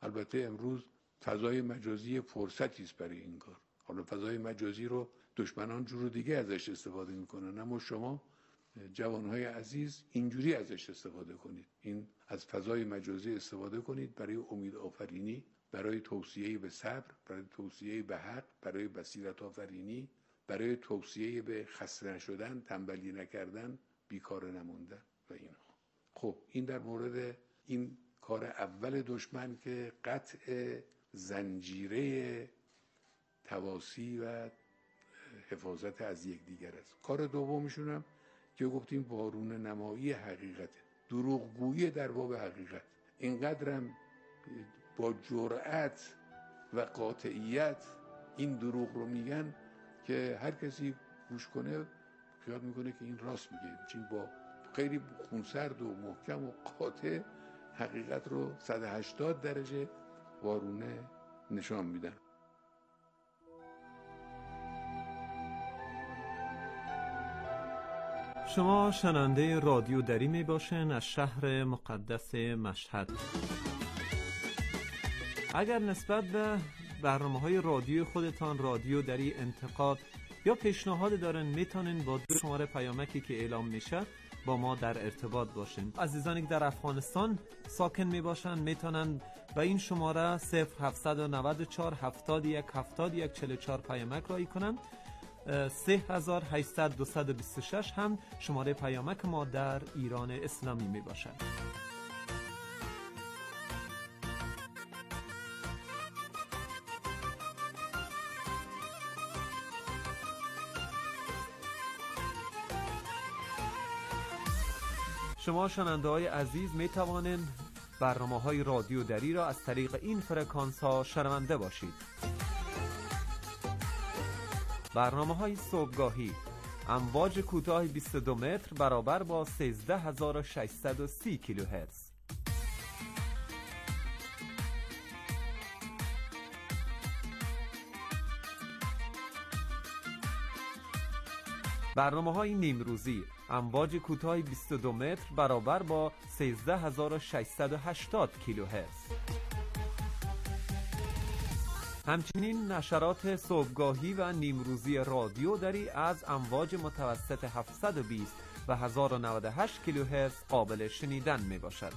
البته امروز فضای مجازی فرصتی است برای این کار. حالا فضای مجازی رو دشمنان جور دیگه ازش استفاده میکنن، اما شما جوانهای عزیز اینجوری ازش استفاده کنید. این از فضای مجازی استفاده کنید برای امید آفرینی، برای توصیه به صبر، برای توصیه به حق، برای بصیرت آفرینی، برای توصیه به خسته نشدن، تنبلی نکردن، بیکار نموندن و اینها. خب این در مورد این کار اول دشمن که قطع زنجیره تواصی و حفاظت از یکدیگر است. کار دومشون هم که گفتیم وارونه نمایی حقیقته، دروغگویی در باب حقیقت. اینقدرم با جرأت و قاطعیت این دروغ رو میگن که هر کسی گوش کنه خیال میکنه که این راست میگه، چون با خیلی خونسرد و محکم و قاطع حقیقت رو 180 درجه وارونه نشان میدن. شما شنونده رادیو دری می باشین از شهر مقدس مشهد. اگر نسبت به برنامه‌های رادیو خودتان رادیو دری انتقاد یا پیشنهاد دارن، میتونین با 2 شماره پیامکی که اعلام میشه با ما در ارتباط باشین. عزیزانی که در افغانستان ساکن می باشن میتونن با این شماره 0794 71 71 44 پیامک رایی کنن. 3800 هم شماره پیامک ما در ایران اسلامی می باشد. شما شنونده های عزیز می توانید برنامه های رادیو دری را از طریق این فرکانس ها شنونده باشید. برنامه‌های صبحگاهی امواج کوتاه 22 متر برابر با 13630 کیلوهرتز. برنامه‌های نیمروزی امواج کوتاه 22 متر برابر با 13680 کیلوهرتز. همچنین نشرات صبحگاهی و نیمروزی رادیو دری از امواج متوسط 720 و 1098 کیلوهرتز قابل شنیدن می باشد.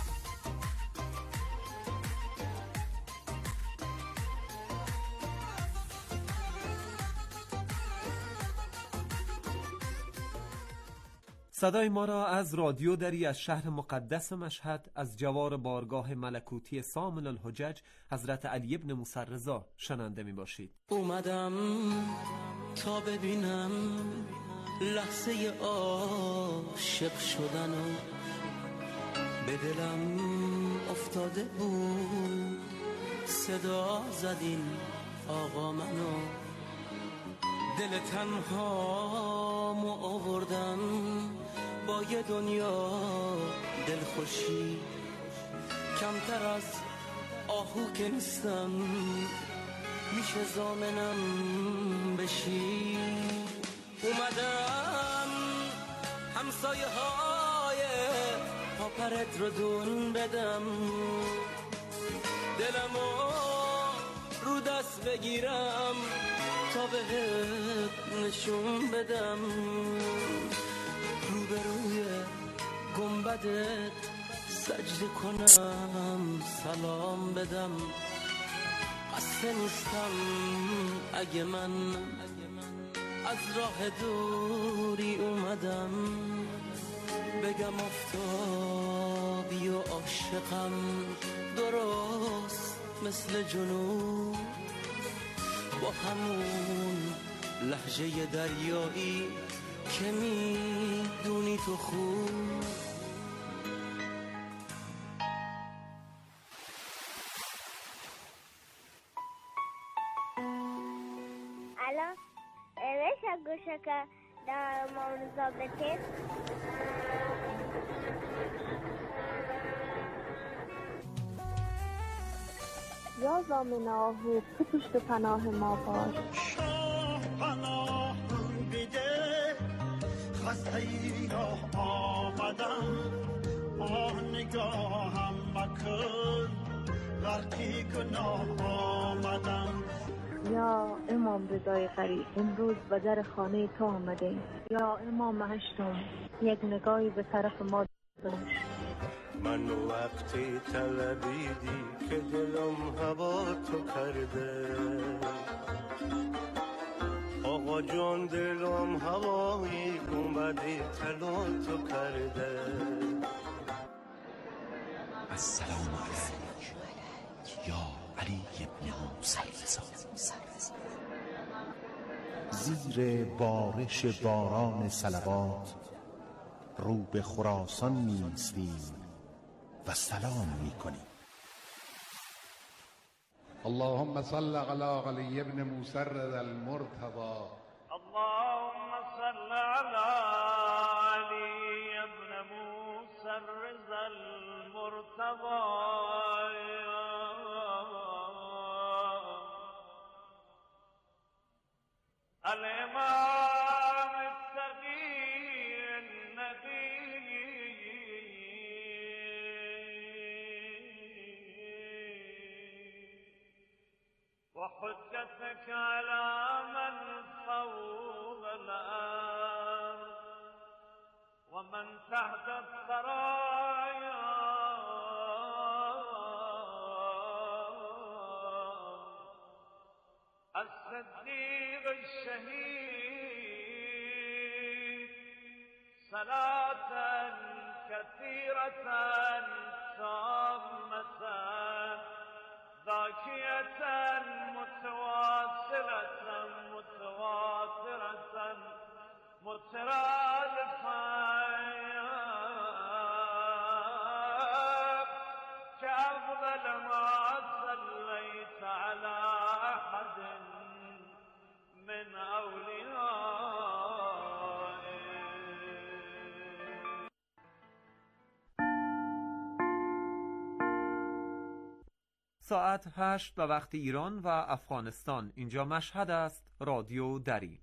صدای ما را از رادیو دری از شهر مقدس مشهد از جوار بارگاه ملکوتی سامن الحجج حضرت علی ابن موسی رضا شنونده می باشید. اومدم تا ببینم لحظه عاشق شدن و به دلم افتاده بود صدا زدین آقا منو، دل تنهامو آوردم با یه دنیا دلخوشی، کمتر از آهو که نیستم میشه ضامنم بشی. اومدم همسایه های پاپرت رو دون بدم، دلمو رو دست بگیرم تا بهت نشون بدم، روبروی گنبدت سجده کنم سلام بدم. قصد نیستم اگه من از راه دوری اومدم بگم آفتابی و عاشقم درست مثل جنوب، با همون لهجه دریایی که میدونی تو خوب. الان بشم گوشه که در مورزا بکن یا زامن آهو تو پشت پناه ما باش. شاه پناه بیده خسته ای را آمدم، آه نگاهم مکن وقتی گناه آمدم. یا امام رضای غریب، امروز به در خانه تو آمدیم. یا امام هشتم، یک نگاهی به طرف ما داشت. من وقتی طلبیدی که دلم هوا تو کرده، آقا جان دلم هوایی گنبدی طلا تو کرده. السلام علیک یا علی ابن موسی رضا. زیر بارش باران صلوات رو به خراسان می‌ایستیم و سلام می‌کنیم. اللهم صل علی علی ابن موسی رضا المرتضى. اللهم صل على علي ابن موسى الرضا المرتضى. الإمام التقي النبي وحجتك على من فوق الأرض ومن تحت الثرايا. الصديق الشهيد صلاة كثيرة تامة ذاكية متواصلة متواترة مترادفة كأفضل ما صليت على أحد من أوليائه. ساعت 8 به وقت ایران و افغانستان. اینجا مشهد است. رادیو دری.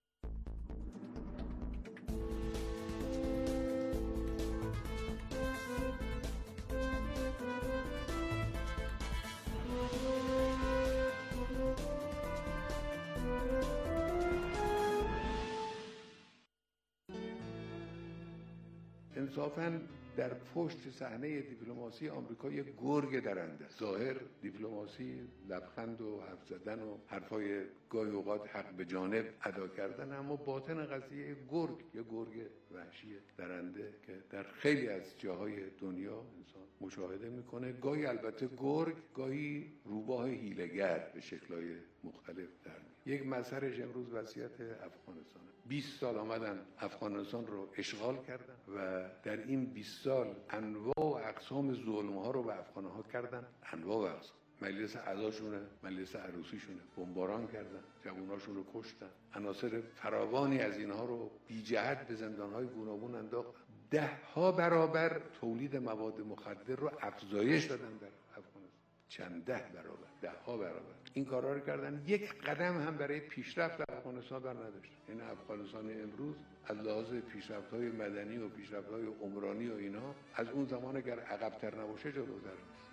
انصافاً در پشت صحنه دیپلماسی آمریکا یک گرگ درنده. ظاهر دیپلماسی لبخند و حرف زدن و حرفای گاهی اوقات حق به جانب ادا کردن، اما باطن قضیه یه گرگ وحشی درنده که در خیلی از جاهای دنیا انسان مشاهده میکنه. گاهی البته گرگ، گاهی روباه هیله‌گر به شکل‌های مختلف در میاد. یک مسئلهش امروز وضعیت افغانستان. 20 سال آمدن افغانستان رو اشغال کردن و در این 20 سال انواع و اقسام ظلم‌ها رو به افغان‌ها کردن. انواع و اقسام. مجلس عزاشونه، مجلس عروسیشونه بمباران کردن، جواناشون رو کشتن. عناصر فراوانی از اینها رو بی جهت به زندان‌های گوناگون انداختن. 10 برابر تولید مواد مخدر رو افزایش دادن در افغانستان. چند 10 برابر این کارا رو کردن. یک قدم هم برای پیشرفت افغانستان بر نداشتن. این افغانستان امروز از لحاظ پیشرفت‌های مدنی و پیشرفت‌های عمرانی و اینا از اون زمان اگر عقب‌تر نباشه جلوتر نیست.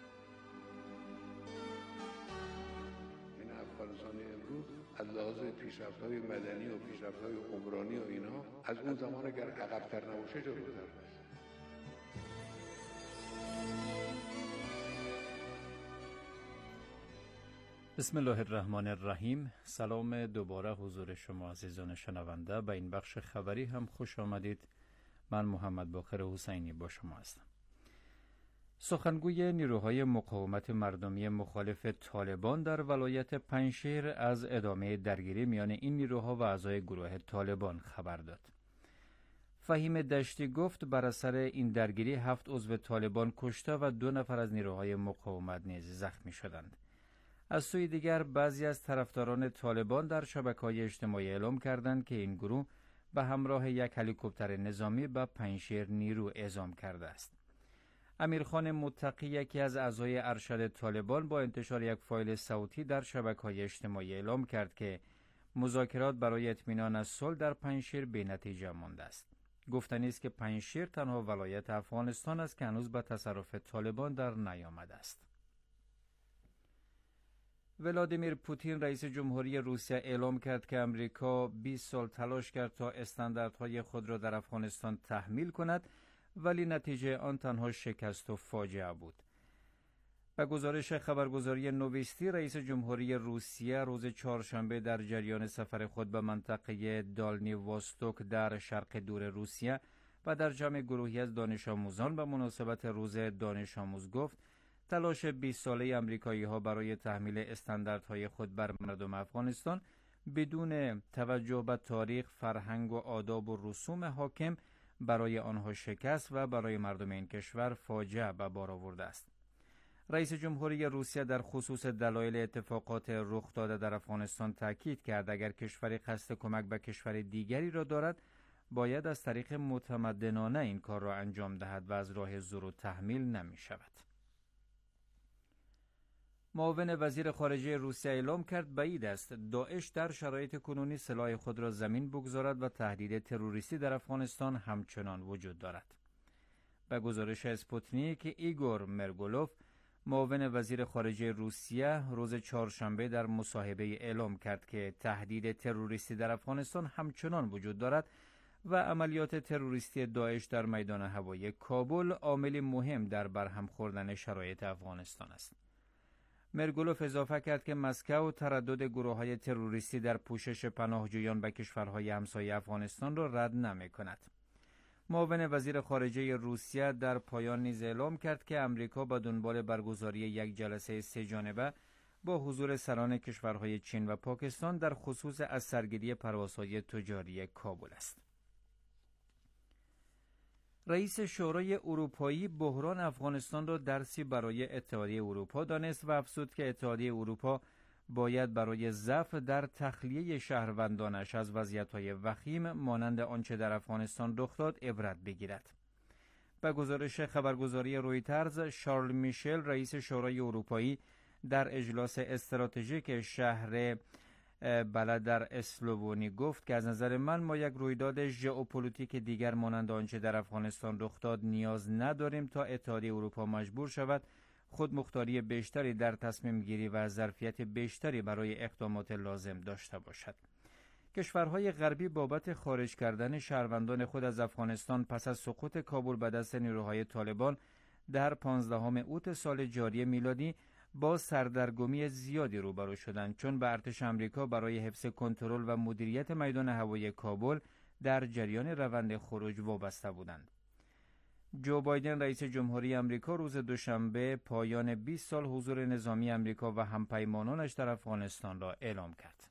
این افغانستان امروز از لحاظ پیشرفت‌های مدنی و پیشرفت‌های عمرانی و اینا از اون زمان اگر عقب‌تر نباشه جلوتر نیست. بسم الله الرحمن الرحیم. سلام دوباره حضور شما عزیزان شنونده. به این بخش خبری هم خوش آمدید. من محمد باقر حسینی با شما هستم. سخنگوی نیروهای مقاومت مردمی مخالف طالبان در ولایت پنجشیر از ادامه درگیری میان این نیروها و اعضای گروه طالبان خبر داد. فهیم دشتی گفت بر اثر این درگیری 7 عضو طالبان کشته و 2 نفر از نیروهای مقاومت نیز زخمی شدند. از سوی دیگر بعضی از طرفداران طالبان در شبکه‌های اجتماعی اعلام کردند که این گروه به همراه یک هلیکوپتر نظامی به پنجشیر نیرو اعزام کرده است. امیرخان متقی، یکی از اعضای ارشد طالبان، با انتشار یک فایل صوتی در شبکه‌های اجتماعی اعلام کرد که مذاکرات برای اطمینان از صلح در پنجشیر بی‌نتیجه مانده است. گفتنی است که پنجشیر تنها ولایت افغانستان است که هنوز به تصرف طالبان در نیامده است. ولادیمیر پوتین رئیس جمهوری روسیه اعلام کرد که امریکا 20 سال تلاش کرد تا استانداردهای خود را در افغانستان تحمیل کند، ولی نتیجه آن تنها شکست و فاجعه بود. به گزارش خبرگزاری نووستی، رئیس جمهوری روسیه روز چهارشنبه در جریان سفر خود به منطقه دالنی واستوک در شرق دور روسیه و در جمع گروهی از دانش آموزان به مناسبت روز دانش آموز گفت تلاش 20 ساله امریکایی‌ها برای تحمیل استانداردهای خود بر مردم افغانستان بدون توجه به تاریخ، فرهنگ و آداب و رسوم حاکم برای آنها شکست و برای مردم این کشور فاجعه به بار آورده است. رئیس جمهوری روسیه در خصوص دلایل اتفاقات رخ داده در افغانستان تاکید کرد اگر کشوری قصد کمک به کشور دیگری را دارد، باید از طریق متمدنانه این کار را انجام دهد و از راه زور و تحمیل نمی شود. معاون وزیر خارجه روسیه اعلام کرد بعید است داعش در شرایط کنونی سلاح خود را زمین بگذارد و تهدید تروریستی در افغانستان همچنان وجود دارد. به گزارش اسپوتنیک، ایگور مرگولوف، معاون وزیر خارجه روسیه روز چهارشنبه در مصاحبه اعلام کرد که تهدید تروریستی در افغانستان همچنان وجود دارد و عملیات تروریستی داعش در میدان هوایی کابل عامل مهم در برهم خوردن شرایط افغانستان است. مرگولوف اضافه کرد که مسکو تردد گروه‌های تروریستی در پوشش پناهجویان به کشورهای همسایه افغانستان را رد نمی‌کند. معاون وزیر خارجه روسیه در پایان نیز اعلام کرد که امریکا به دنبال برگزاری یک جلسه سه‌جانبه با حضور سران کشورهای چین و پاکستان در خصوص از سرگیری پروازهای تجاری کابل است. رئیس شورای اروپایی بحران افغانستان را درسی برای اتحادیه اروپا دانست و افزود که اتحادیه اروپا باید برای ضعف در تخلیه شهروندانش از وضعیت‌های وخیم مانند آنچه در افغانستان رخ داد عبرت بگیرد. به گزارش خبرگزاری رویترز، شارل میشل رئیس شورای اروپایی در اجلاس استراتژیک شهر بلد در اسلوونی گفت که از نظر من ما یک رویداد ژئوپلیتیک دیگر مانند آنچه در افغانستان رخ داد نیاز نداریم تا اتحادیه اروپا مجبور شود خودمختاری بیشتری در تصمیم گیری و ظرفیت بیشتری برای اقدامات لازم داشته باشد. کشورهای غربی بابت خارج کردن شهروندان خود از افغانستان پس از سقوط کابل به دست نیروهای طالبان در 15 اوت سال جاری میلادی با سردرگمی زیادی روبرو شدند، چون به ارتش آمریکا برای حفظ کنترل و مدیریت میدان هوایی کابل در جریان روند خروج وابسته بودند. جو بایدن رئیس جمهوری آمریکا روز دوشنبه پایان 20 سال حضور نظامی آمریکا و همپیمانانش در افغانستان را اعلام کرد.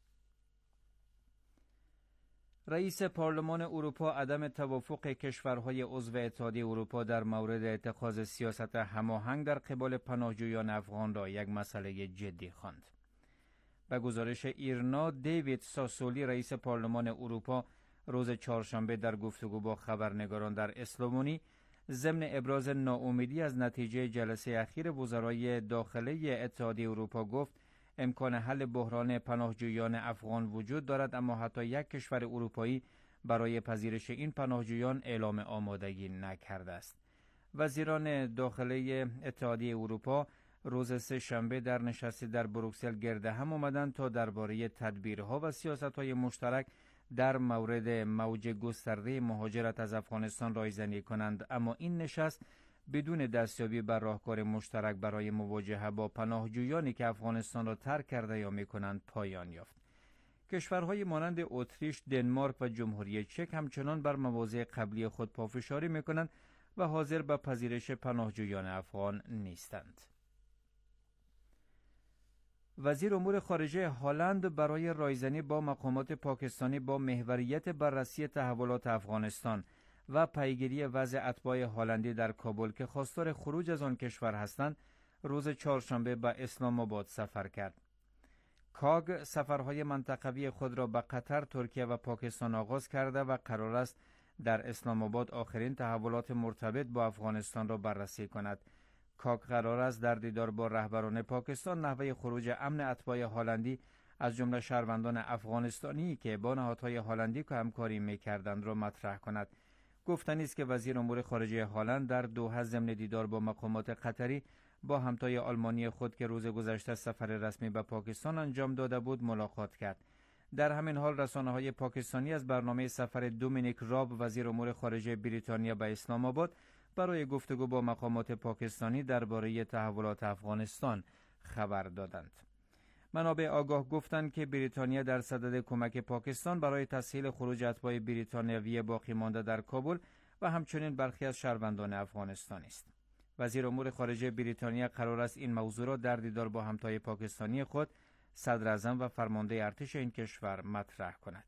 رئیس پارلمان اروپا عدم توافق کشورهای عضو اتحادیه اروپا در مورد اتخاذ سیاست هماهنگ در قبال پناهجویان افغان را یک مسئله جدی خواند. به گزارش ایرنا، دیوید ساسولی رئیس پارلمان اروپا روز چهارشنبه در گفتگو با خبرنگاران در اسلوونی ضمن ابراز ناامیدی از نتیجه جلسه اخیر وزرای داخله اتحادیه اروپا گفت امکان حل بحران پناهجویان افغان وجود دارد، اما حتی یک کشور اروپایی برای پذیرش این پناهجویان اعلام آمادگی نکرده است. وزیران داخله اتحادیه اروپا روز سه‌شنبه در نشستی در بروکسل گرد هم آمدند تا درباره تدبیرها و سیاست‌های مشترک در مورد موج گسترده مهاجرت از افغانستان رایزنی کنند، اما این نشست بدون دستیابی بر راهکار مشترک برای مواجهه با پناهجویانی که افغانستان را ترک کرده یا می‌کنند پایان یافت. کشورهای مانند اتریش، دنمارک و جمهوری چک همچنان بر مواضع قبلی خود پافشاری می‌کنند و حاضر به پذیرش پناهجویان افغان نیستند. وزیر امور خارجه هلند برای رایزنی با مقامات پاکستانی با محوریت بررسی تحولات افغانستان و پیگیری وضع اتباع هلندی در کابل که خواستار خروج از آن کشور هستند، روز چهارشنبه به اسلام آباد سفر کرد. کاگ سفرهای منطقوی خود را به قطر، ترکیه و پاکستان آغاز کرده و قرار است در اسلام آباد آخرین تحولات مرتبط با افغانستان را بررسی کند. کاگ قرار است در دیدار با رهبران پاکستان نحوه خروج امن اتباع هلندی از جمله شهروندان افغانستانی که با نهادهای هلندی که همکاری می‌کردند را مطرح کند. گفتنی است که وزیر امور خارجه هلند در دوحه ضمن دیدار با مقامات قطری با همتای آلمانی خود که روز گذشته سفر رسمی به پاکستان انجام داده بود ملاقات کرد. در همین حال رسانه‌های پاکستانی از برنامه سفر دومینیک راب وزیر امور خارجه بریتانیا به اسلام آباد برای گفتگو با مقامات پاکستانی درباره تحولات افغانستان خبر دادند. منابع آگاه گفتند که بریتانیا در صدد کمک پاکستان برای تسهیل خروج اتباع بریتانیایی باقی مانده در کابل و همچنین برخی از شهروندان افغانستان است. وزیر امور خارجه بریتانیا قرار است این موضوع را در دیدار با همتای پاکستانی خود، صدر اعظم و فرمانده ارتش این کشور مطرح کند.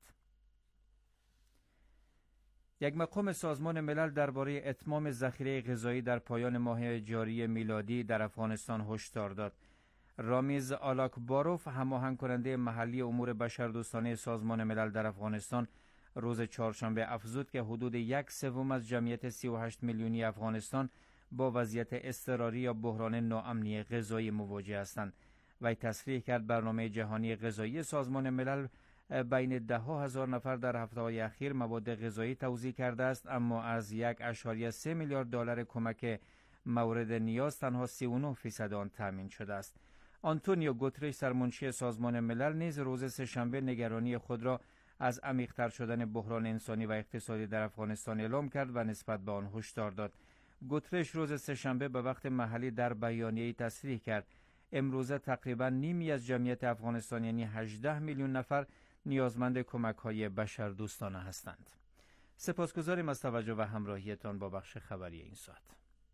یک مقام سازمان ملل درباره اتمام ذخیره غذایی در پایان ماه جاری میلادی در افغانستان هشدار داد. رامیز آلاکباروف، هماهنگ کننده محلی امور بشردوستانه سازمان ملل در افغانستان، روز چهارشنبه افزود که حدود 1/3 از جمعیت 38 میلیونی افغانستان با وضعیت اضطراری یا بحران ناامنی غذایی مواجه هستند. وی تصریح کرد برنامه جهانی غذایی سازمان ملل بین 10,000 نفر در هفته‌های اخیر مواد غذایی توزیع کرده است، اما از 1.3 میلیارد دلار کمک مورد نیاز تنها 39% آن تامین شده است. آنتونیو گوترش، سرمنشی سازمان ملل، نیز روز سه‌شنبه نگرانی خود را از عمیق‌تر شدن بحران انسانی و اقتصادی در افغانستان اعلام کرد و نسبت به آن هشدار داد. گوترش روز سه‌شنبه به وقت محلی در بیانیه‌ای تصریح کرد امروزه تقریباً نیمی از جمعیت افغانستان یعنی 18 میلیون نفر نیازمند کمک‌های بشردوستانه هستند. سپاسگزاریم از توجه و همراهیتان با بخش خبری این ساعت.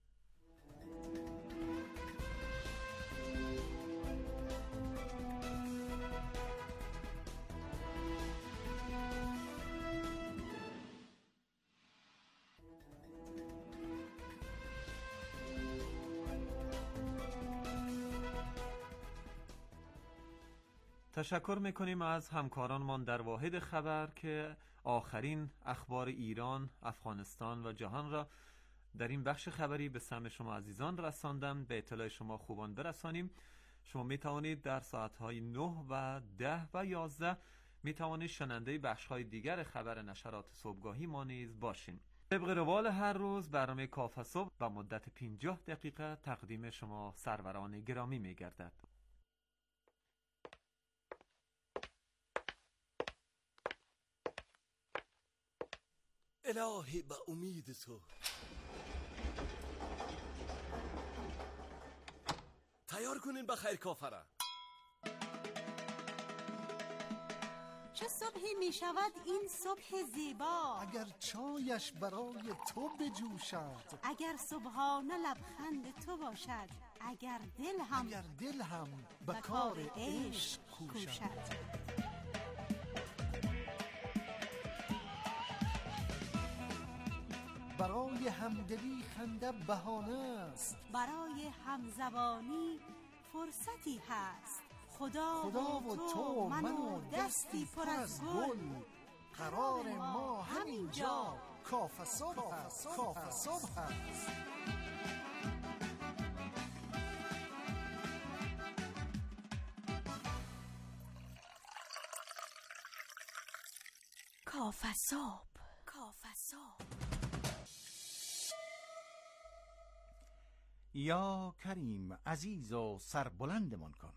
تشکر میکنیم از همکارانمان در واحد خبر که آخرین اخبار ایران، افغانستان و جهان را در این بخش خبری به سمع شما عزیزان رساندم. به اطلاع شما خوبان برسانیم. شما میتوانید در ساعتهای 9 و 10 و 11 میتوانید شنونده بخشهای دیگر خبر نشرات صبحگاهی ما نیز باشین. طبق روال هر روز برنامه کافه صبح و مدت 50 دقیقه تقدیم شما سروران گرامی میگردد. الهی به امید تو تیار کنین به خیر کافره. چه صبحی می شود این صبح زیبا، اگر چایش برای تو بجوشد، اگر صبحانه لبخند تو باشد، اگر دل هم به کار عشق کوشد. برای همدلی خنده بهانه است، برای همزبانی فرصتی هست. خدا و تو من و دستی پر از گل، قرار ما همینجا کافه صبح است. کافه صبح. یا کریم عزیز و سربلندمان کن.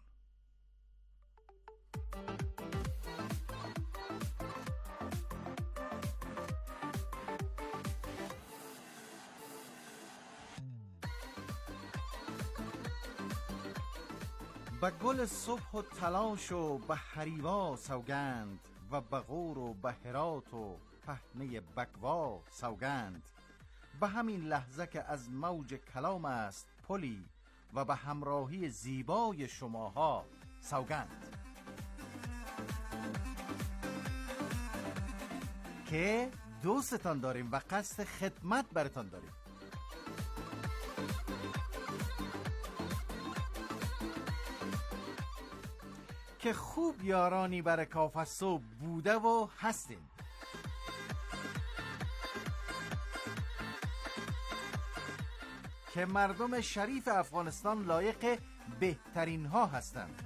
به گل صبح و تلاش و به حریوا سوگند، و به غور و به هرات و پهنه بکوا سوگند. به همین لحظه که از موج کلام است پلی، و به همراهی زیبای شماها سوگند. که دوستتان داریم و قصد خدمت برتان داریم. که خوب یارانی برای کافه صبح بوده و هستیم. که مردم شریف افغانستان لایق بهترین ها هستند.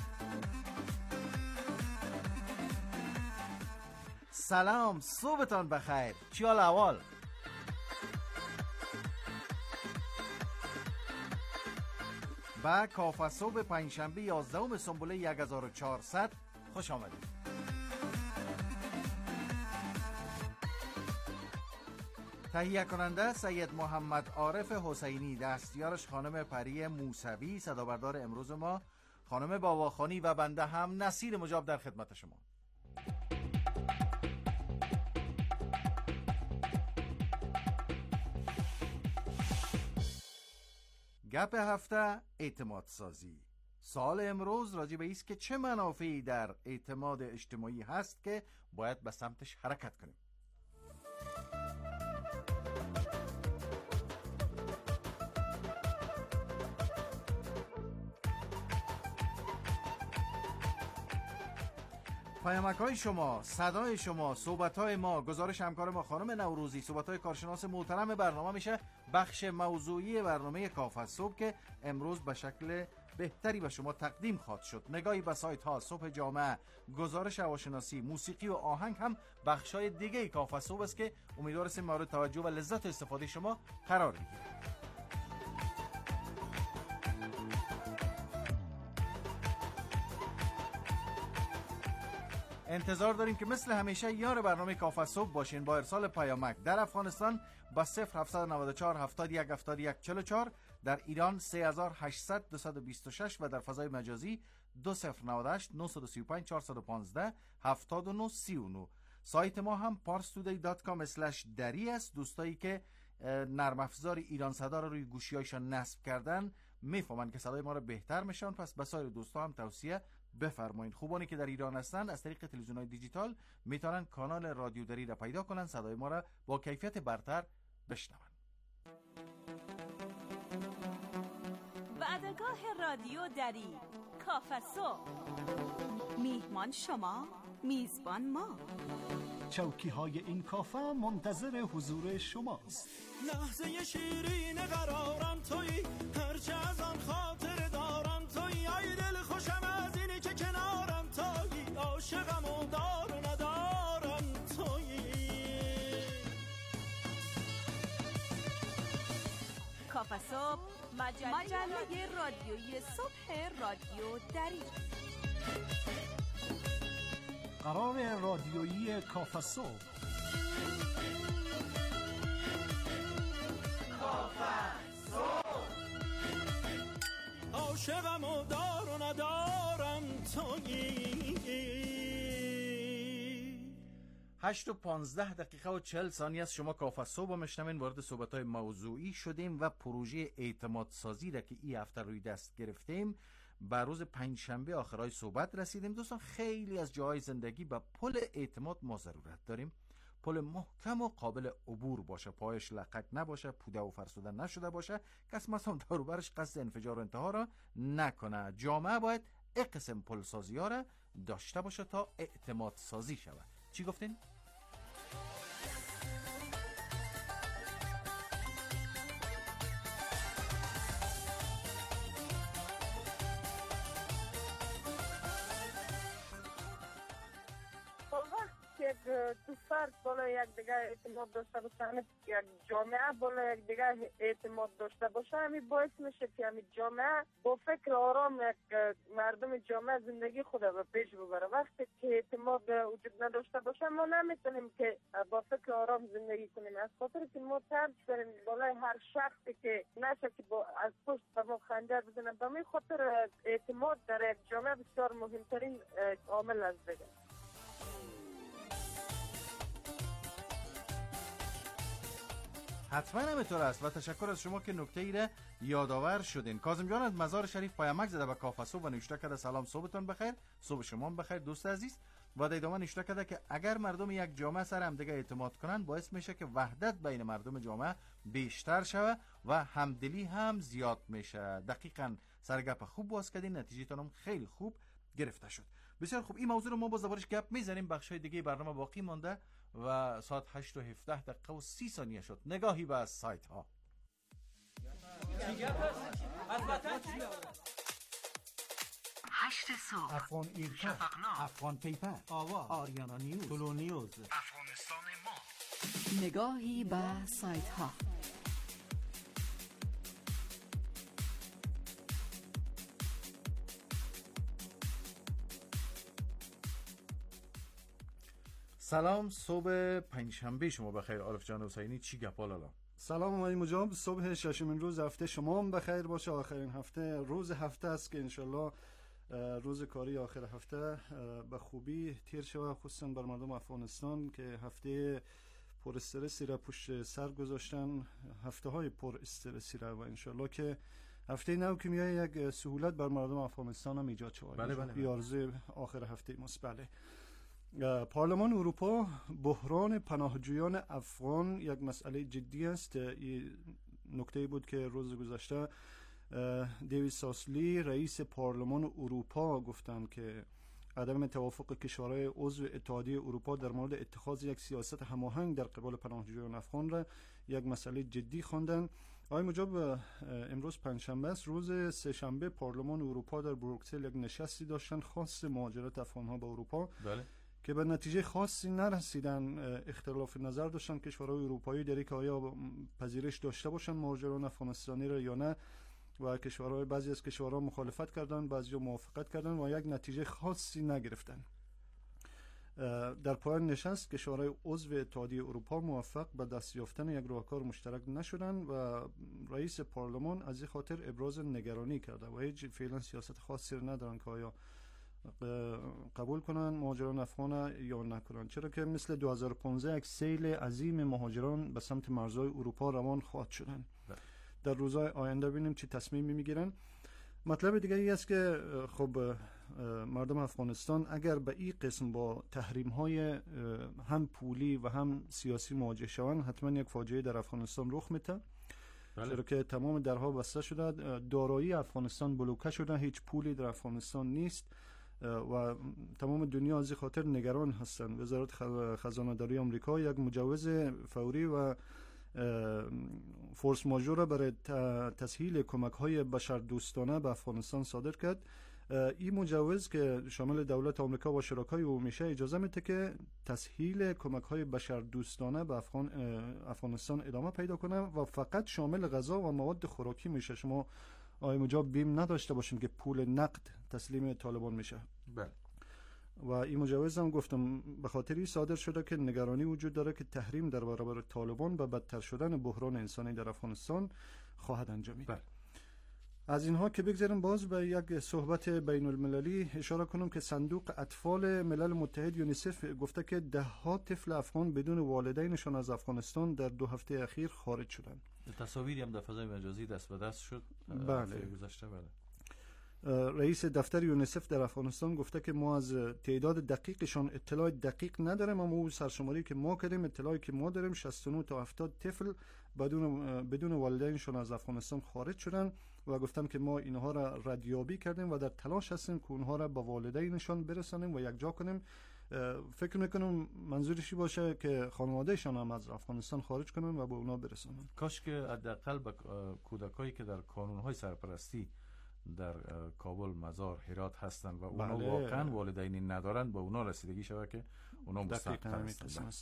سلام، صبحتان بخیر. چی حال احوال؟ به کافه صبح پنجشنبه 11 سنبوله 1400 خوش آمدید. تهیه کننده سید محمد عارف حسینی، دستیارش خانم پری موسوی، صدابردار امروز ما خانم باواخانی و بنده هم نصیر مجاب در خدمت شما. گپ هفته اعتماد سازی. سوال امروز راجع به ایست که چه منافعی در اعتماد اجتماعی هست که باید به سمتش حرکت کنیم. پیامک‌های شما، صدای شما، صحبت‌های ما، گزارش همکار ما خانم نوروزی، صحبت‌های کارشناس محترم برنامه میشه بخش موضوعی برنامه کافه صبح که امروز به شکل بهتری به شما تقدیم خواهد شد. نگاهی به سایت‌ها، صبح جامعه، گزارش هواشناسی، موسیقی و آهنگ هم بخش‌های دیگه کافه صبح است که امیدوار هستیم مورد توجه و لذت استفاده شما قرار بگیره. انتظار داریم که مثل همیشه یار برنامه کافه صبح باشین با ارسال پیامک. در افغانستان با 0794 71 71 44، در ایران 3800 226 و در فضای مجازی 2098 935 415 79 39. سایت ما هم parstoday.com/dari است. دوستایی که نرم افزار ایران صدا رو روی گوشی‌هایشان نصب کردن میفهمن که صدای ما رو بهتر میشن، پس به سایر دوستا هم توصیه بفرمایید. خوبانی که در ایران هستند از طریق تلویزیون‌های دیجیتال میتونن کانال رادیو دری را پیدا کنن، صدای ما را با کیفیت برتر بشنون. وعدگاه رادیو دری، کافه صبح. میهمان شما، میزبان ما. چوکی های این کافه منتظر حضور شماست. لحظه شیرین قرارم تویی، هرچه از آن خاطر دارم تویی. ای دل خوشم از اینی که کنارم تویی، عاشقم و دار و ندارم تویی. کافه صبح، مجله رادیویی صبح رادیو دری. قرار رادیویی کافه صبح. کافه صبح. عاشقم و دار و ندارم تویی. 8:15 و 40 ثانیه است. شما کافه صبح میشنوین. وارد صحبت‌های موضوعی شدیم و پروژه اعتماد سازی را که این هفته روی دست گرفتیم بر روز پنجشنبه آخرای صحبت رسیدیم. دوستان خیلی از جاهای زندگی به پل اعتماد ما ضرورت داریم. پل محکم و قابل عبور باشه، پایش لقک نباشه، پوده و فرسوده نشده باشه، کس مثلا دارو برش قصد انفجار و انتحار را نکنه. جامعه باید این قسم پل سازی ها را داشته باشه تا اعتماد سازی شود. چی گفتین؟ دو فرد بالا یک دیگه اعتماد داشته باشه، یک جامعه بالا یک دیگه اعتماد داشته باشه، همین باعث میشه که همین جامعه با فکر آرام یک مردم جامعه زندگی خود رو پیش ببره. وقتی که اعتماد وجود نداشته باشه ما نمیتونیم که با فکر آرام زندگی کنیم. از خاطر که ما ترس داریم بالای هر شخصی که نشه که از پشت به ما خنجر بزنه. به همین خاطر اعتماد در یک جامعه بسیار مهمترین عامل است دیگه. حتما همینطور است و تشکر از شما که نکته ای را یادآور شدین. کاظم جان از مزار شریف پیامک زده به کافه صبح و نوشته کرده سلام، صبحتون بخیر. صبح شما بخیر دوست عزیز. و در ادامه نوشته کرده که اگر مردم یک جامعه سر هم دیگه اعتماد کنن باعث میشه که وحدت بین مردم جامعه بیشتر شود و همدلی هم زیاد میشه. دقیقاً سرگپ خوب باز کردین، نتیجهتون هم خیلی خوب گرفته شد. بسیار خوب، این موضوع رو ما باز دوباره گپ میزنیم. بخشای دیگه برنامه باقی مونده و ساعت 8:17 و 30 ثانیه شد. نگاهی به سایت ها. 8 صبح، افغان ایرکا، افغان پیپر، آوا، آریانا نیوز، تولو نیوز، افغانستان ما. نگاهی به سایت ها. سلام، صبح پنجشنبه شما بخیر. عارف جان حسینی، چی گپا لالا؟ سلام آقای مجاب، صبح ششمین روز هفته شما هم بخیر باشه. آخرین هفته روز هفته است که انشالله روز کاری آخر هفته به خوبی تیر شود، خصوصا بر مردم افغانستان که هفته پر استرسی را پشت سر گذاشتن، هفته های پر استرسی را، و انشالله که هفته نو که میای یک سهولت بر مردم افغانستان هم ایجاد شود. بله. آرزوی آخر هفته ماست. بله. پارلمان اروپا بحران پناهجویان افغان یک مسئله جدی است. این نکته بود که روز گذشته دیوید ساسلی رئیس پارلمان اروپا گفتند که عدم توافق کشورهای عضو اتحادیه اروپا در مورد اتخاذ یک سیاست هماهنگ در قبال پناهجویان افغان را یک مسئله جدی خواندند. آقای مجاب، امروز پنجشنبه است. روز سه‌شنبه پارلمان اروپا در بروکسل یک نشستی داشتن خاص مهاجرت افغان‌ها به اروپا. بله. که به نتیجه خاصی نرسیدن. اختلاف نظر داشتن کشورهای اروپایی در اینکه آیا پذیرش داشته باشن مهاجران افغانستانی را یا نه، و کشورهای بعضی از کشورها مخالفت کردن، بعضی موافقت کردن و یک نتیجه خاصی نگرفتن. در پایان نشست کشورهای عضو اتحادیه اروپا موفق به دست یافتن یک راهکار مشترک نشدند و رئیس پارلمان از این خاطر ابراز نگرانی کرده و هیچ فعلا سیاست خاصی ندارن که آیا قبول کنن مهاجران افغان یا نکنن، چرا که مثل 2015 یک سیل عظیم مهاجران به سمت مرزهای اروپا روان خواهد شدن. در روزهای آینده ببینیم چه تصمیمی میگیرن. مطلب دیگه ای است که خب مردم افغانستان اگر به این قسم با تحریم های هم پولی و هم سیاسی مواجه شوند، حتما یک فاجعه در افغانستان رخ میده. چرا که تمام درها بسته شده، دارایی افغانستان بلوکه شده، هیچ پولی در افغانستان نیست و تمام دنیا از این خاطر نگران هستند. وزارت خزانه داری آمریکا یک مجوز فوری و فورس ماژور برای تسهیل کمک‌های بشردوستانه به افغانستان صادر کرد. این مجوز که شامل دولت آمریکا و شرکای او میشه اجازه میده که تسهیل کمک‌های بشردوستانه به افغانستان ادامه پیدا کنه و فقط شامل غذا و مواد خوراکی میشه. شما آقای مجاب بیم نداشته باشین که پول نقد تسلیم طالبان میشه. بله. و این مجوز هم گفتم به خاطری صادر شده که نگرانی وجود داره که تحریم در برابر طالبان به بدتر شدن بحران انسانی در افغانستان خواهد انجامید. بله. از اینها که بگذاریم باز به یک صحبت بین المللی اشاره کنم که صندوق اطفال ملل متحد یونیسف گفته که ده‌ها طفل افغان بدون والدینشان از افغانستان در 2 هفته اخیر خارج شدند. تصاویری هم در فضای مجازی دست به دست شد. بله. گذشته. بله. رئیس دفتر یونیسف در افغانستان گفته که ما از تعداد دقیقشان اطلاع دقیق نداریم، اما اون سرشماری که ما کردیم، اطلاعی که ما داریم 69 تا 70 طفل بدون والدینشان از افغانستان خارج شدن و گفتن که ما اینها را ردیابی کردیم و در تلاش هستیم که اونها را به والدینشان برسانیم و یکجا کنیم. فکر میکنم منظورشی باشه که خانوادهشان هم از افغانستان خارج کنن و به اونا برسانن. کاش که حداقل به کودکایی که در کانونهای سرپرستی در کابل، مزار، هرات هستند و اونا واقعا والدینی ندارن به اونا رسیدگی شود که اونا مستحق هستند.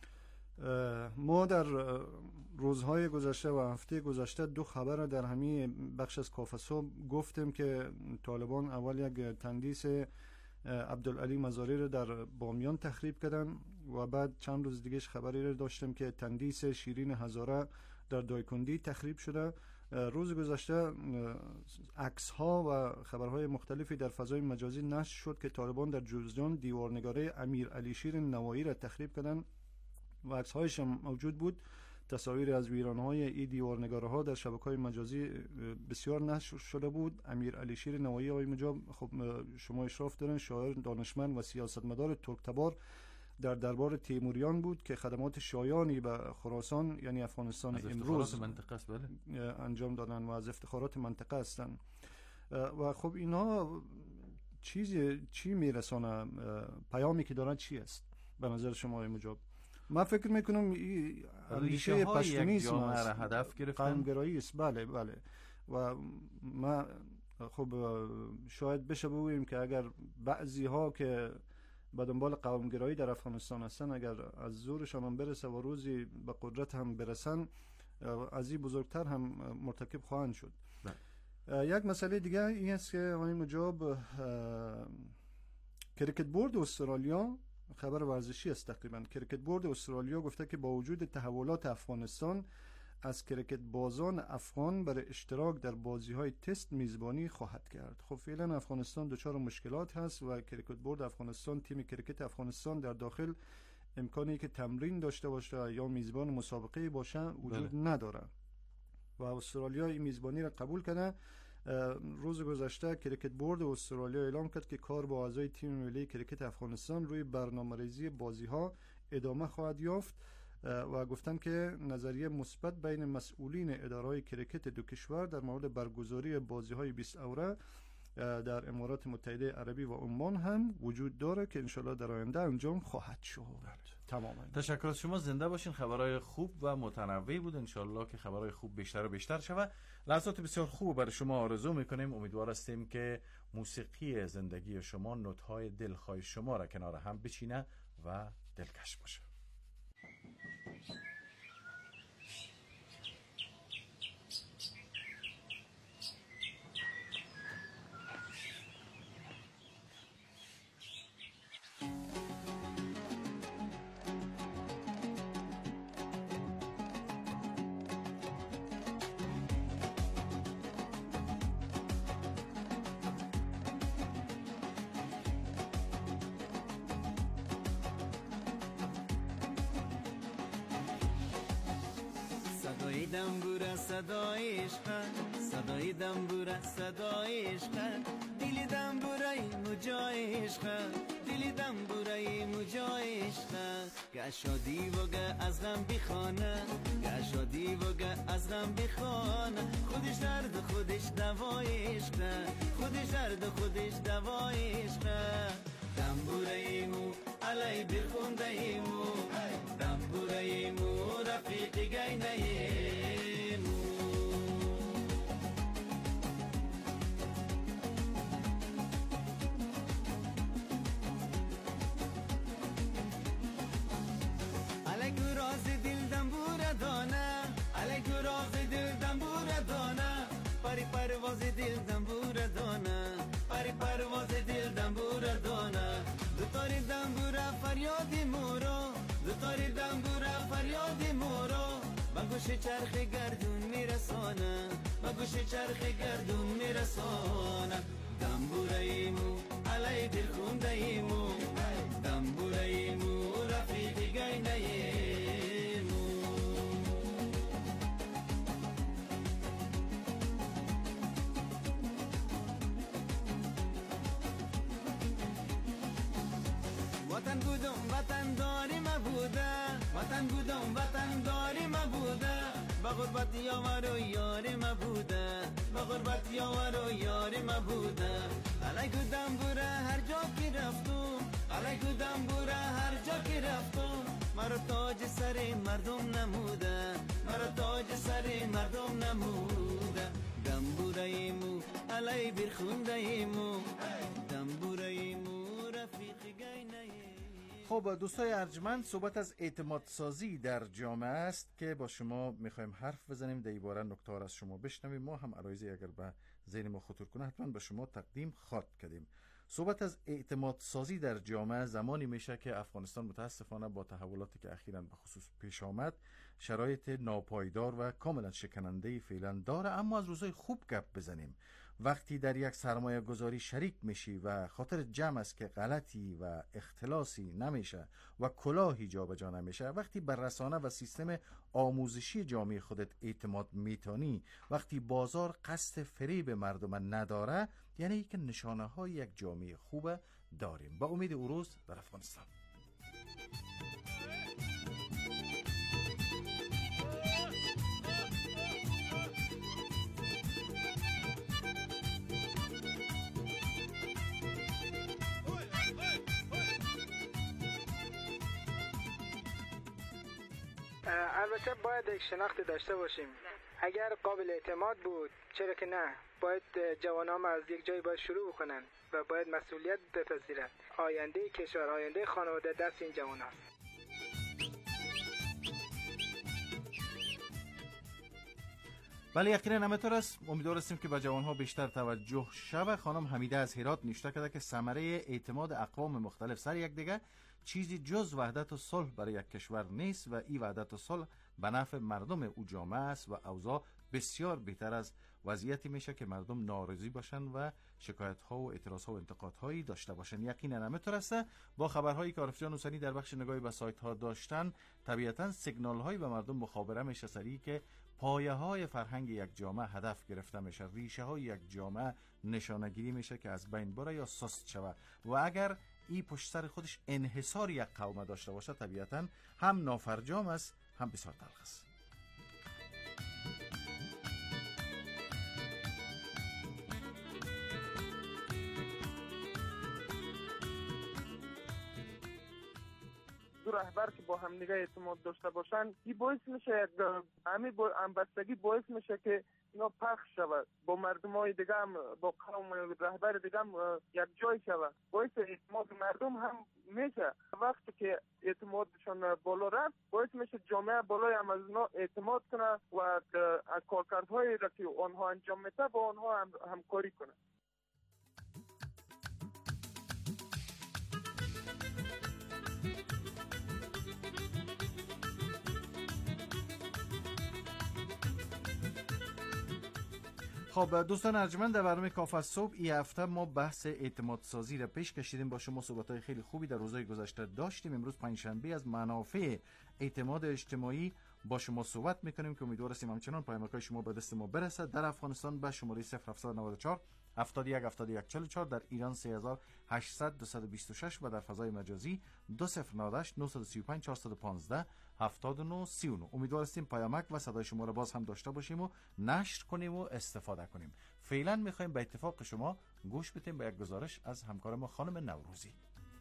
ما در روزهای گذشته و هفته گذشته 2 خبر در همین بخش از کافه صبح گفتیم که طالبان اول یک تندیس عبدالعلی مزاری رو در بامیان تخریب کردن و بعد چند روز دیگه خبری رو داشتیم که تندیس شیرین هزاره در دایکندی تخریب شده. روز گذشته عکس ها و خبرهای مختلفی در فضای مجازی نشر شد که طالبان در جوزجان دیوارنگاره امیر علی شیر نوایی را تخریب کردن و عکس هایش هم موجود بود. تصاویر از ویرانهای این دیوارنگاره ها در شبکه‌های مجازی بسیار نشر شده بود. امیر علی شیر نوایی آقای مجاب خب شما اشراف دارن، شاعر، دانشمند و سیاستمدار ترک‌تبار در دربار تیموریان بود که خدمات شایانی به خراسان یعنی افغانستان امروز انجام دادن و از افتخارات منطقه هستند. و خب اینا چی میرسانه؟ پیامی که دارن چی است به نظر شما آقای مجاب؟ من فکر میکنم ریشه پشتونیسم است، هدف گرفتن، قومگرایی است. بله و ما خب شاید بشه بگوییم که اگر بعضی ها که به دنبال قومگرایی در افغانستان هستن اگر از زورشان هم برسه و روزی به قدرت هم برسن، از این بزرگتر هم مرتکب خواهند شد. یک مسئله دیگه این است که آقای مجاب کریکت بورد استرالیا خبر ورزشی است تقریبا. کرکت بورد استرالیا گفته که با وجود تحولات افغانستان از کرکت بازان افغان برای اشتراک در بازی‌های تست میزبانی خواهد کرد. خب فعلا افغانستان دچار مشکلات هست و کرکت بورد افغانستان، تیم کرکت افغانستان در داخل امکانی که تمرین داشته باشه یا میزبان مسابقه باشه وجود نداره و استرالیا این میزبانی را قبول کرده. روز گذشته کرکت بورد استرالیا اعلام کرد که کار با اعضای تیم ملی کرکت افغانستان روی برنامه‌ریزی بازی‌ها ادامه خواهد یافت و گفتن که نظریه مثبت بین مسئولین اداره‌های کرکت دو کشور در مورد برگزاری بازی‌های 20 اوره در امارات متحده عربی و عمان هم وجود داره که انشالله در آینده انجام خواهد شد. تماما تشکر از شما، زنده باشین. خبرهای خوب و متنوع بود، انشالله که خبرهای خوب بیشتر و بیشتر شود. لحظات بسیار خوب برای شما آرزو میکنیم. امیدوار هستیم که موسیقی زندگی شما نوت‌های دلخواه شما را کنار هم بچینه و دلکش باشه. صدای دنبوره صدای عشق، صدای دنبوره صدای عشق، دل دنبوره مجای عشق، دل دنبوره مجای عشق. گشادی وگه از غم بخانه، گشادی وگه از غم بخانه، خودش درد خودش دوای عشق، خودش درد خودش دوای عشق. دنبوره مو علی بخونده مو، دنبوره مو رفیق گینه مو. علی گراز دل دنبوره دانه، علی گراز دل دنبوره دانه، پری پرواز دل دنبوره دانه، پری پرواز دل دنبوره دانه. دوتاری دنبوره فریادی مورو، دوتاری دنبوره فریادی مورو، با گوش چرخ گردون میرسانه، با گوش چرخ گردون میرسانه. دنبوره مو علی دل خونده مو، دنبوره مو رفیق گینه مو. وطن بودم وطن داری مبوده، وطن بودم وطن داری مبوده، با غربت یاور و یاری مبوده، با غربت یاور و یاری مبوده. علیکو دنبوره هر جا که رفتم، علیکو دنبوره هر جا که رفتم، مرا تاج سر مردم نموده، مرا تاج سر مردم نموده. دنبوره مو علی برخونده مو، دنبوره مو رفیق گینه. خب دوستای ارجمند، صحبت از اعتماد سازی در جامعه است که با شما میخوایم حرف بزنیم، در این باره نکته از شما بشنویم. ما هم عرایزی اگر به ذهن ما خطور کنه حتما به شما تقدیم خواهد کردیم. صحبت از اعتماد سازی در جامعه زمانی میشه که افغانستان متاسفانه با تحولاتی که اخیراً به خصوص پیش آمد شرایط ناپایدار و کاملا شکننده فعلا داره. اما از روزهای خوب گپ بزنیم. وقتی در یک سرمایه گذاری شریک میشی و خاطر جمع است که غلطی و اختلاسی نمیشه و کلاهی جا به جا نمیشه، وقتی بر رسانه و سیستم آموزشی جامعه خودت اعتماد میتونی، وقتی بازار قصد فریب مردم نداره، یعنی که نشانه های یک جامعه خوب داریم. با امید او روز در افغانستان. البته باید یک شناخت داشته باشیم. اگر قابل اعتماد بود چرا که نه، باید جوانان از یک جای باید شروع بکنن و باید مسئولیت بپذیرند. آینده کشور، آینده خانواده دست این جوان است. بله یقینا همینطور است. امیدوار هستیم که به جوانها بیشتر توجه شود. خانم حمیده از هرات نوشته کرده که ثمره اعتماد اقوام مختلف سر یک دیگه چیزی جز وحدت و صلح برای یک کشور نیست و این وحدت و صلح به نفع مردم او جامعه است و اوضاع بسیار بهتر از وضعیتی میشه که مردم ناراضی باشن و شکایت ها و اعتراض ها و انتقاد هایی داشته باشن. یقینا همینطور است. با خبرهایی که عارف جان حسینی در بخش نگاهی به سایت ها داشتن، طبیعتا سیگنال هایی به مردم مخابره میشه سری که پایه های فرهنگ یک جامعه هدف گرفته میشه، ریشه های یک جامعه نشانه گیری میشه که از بین بره یا سست شود و اگر این پشت سر خودش انحصار یک قوم داشته باشه طبیعتا هم نافرجام است هم بسیار تلخ است. دو رهبر که با هم دیگه اعتماد داشته باشن این باعث میشه همین همبستگی باعث میشه که اینا پخش شود با مردم های دیگه هم با قوم رهبر دیگه هم یک جای شود. باعث اعتماد مردم هم میشه. وقتی که اعتمادشان بالا رفت باعث میشه جامعه بالای هم از اونا اعتماد کنه و از کارکردهایی را که آنها انجام میده با آنها همکاری کنه. خب دوستان ارجمند، در برنامه کافه صبح این هفته ما بحث اعتماد سازی را پیش کشیدیم. با شما صحبت‌های خیلی خوبی در روزهای گذشته داشتیم. امروز پنجشنبه از منافع اعتماد اجتماعی با شما صحبت میکنیم که امیدوار هستیم همچنان پیامک‌های شما به دست ما برسه. در افغانستان به شماره 0794 71 71 44، در ایران 3800 226 و در فضای مجازی 2098 935 415 79 39. امیدوار هستیم پیامک و صدای شما را باز هم داشته باشیم و نشر کنیم و استفاده کنیم. فعلا میخوایم به اتفاق شما گوش بدیم به یک گزارش از همکار ما خانم نوروزی.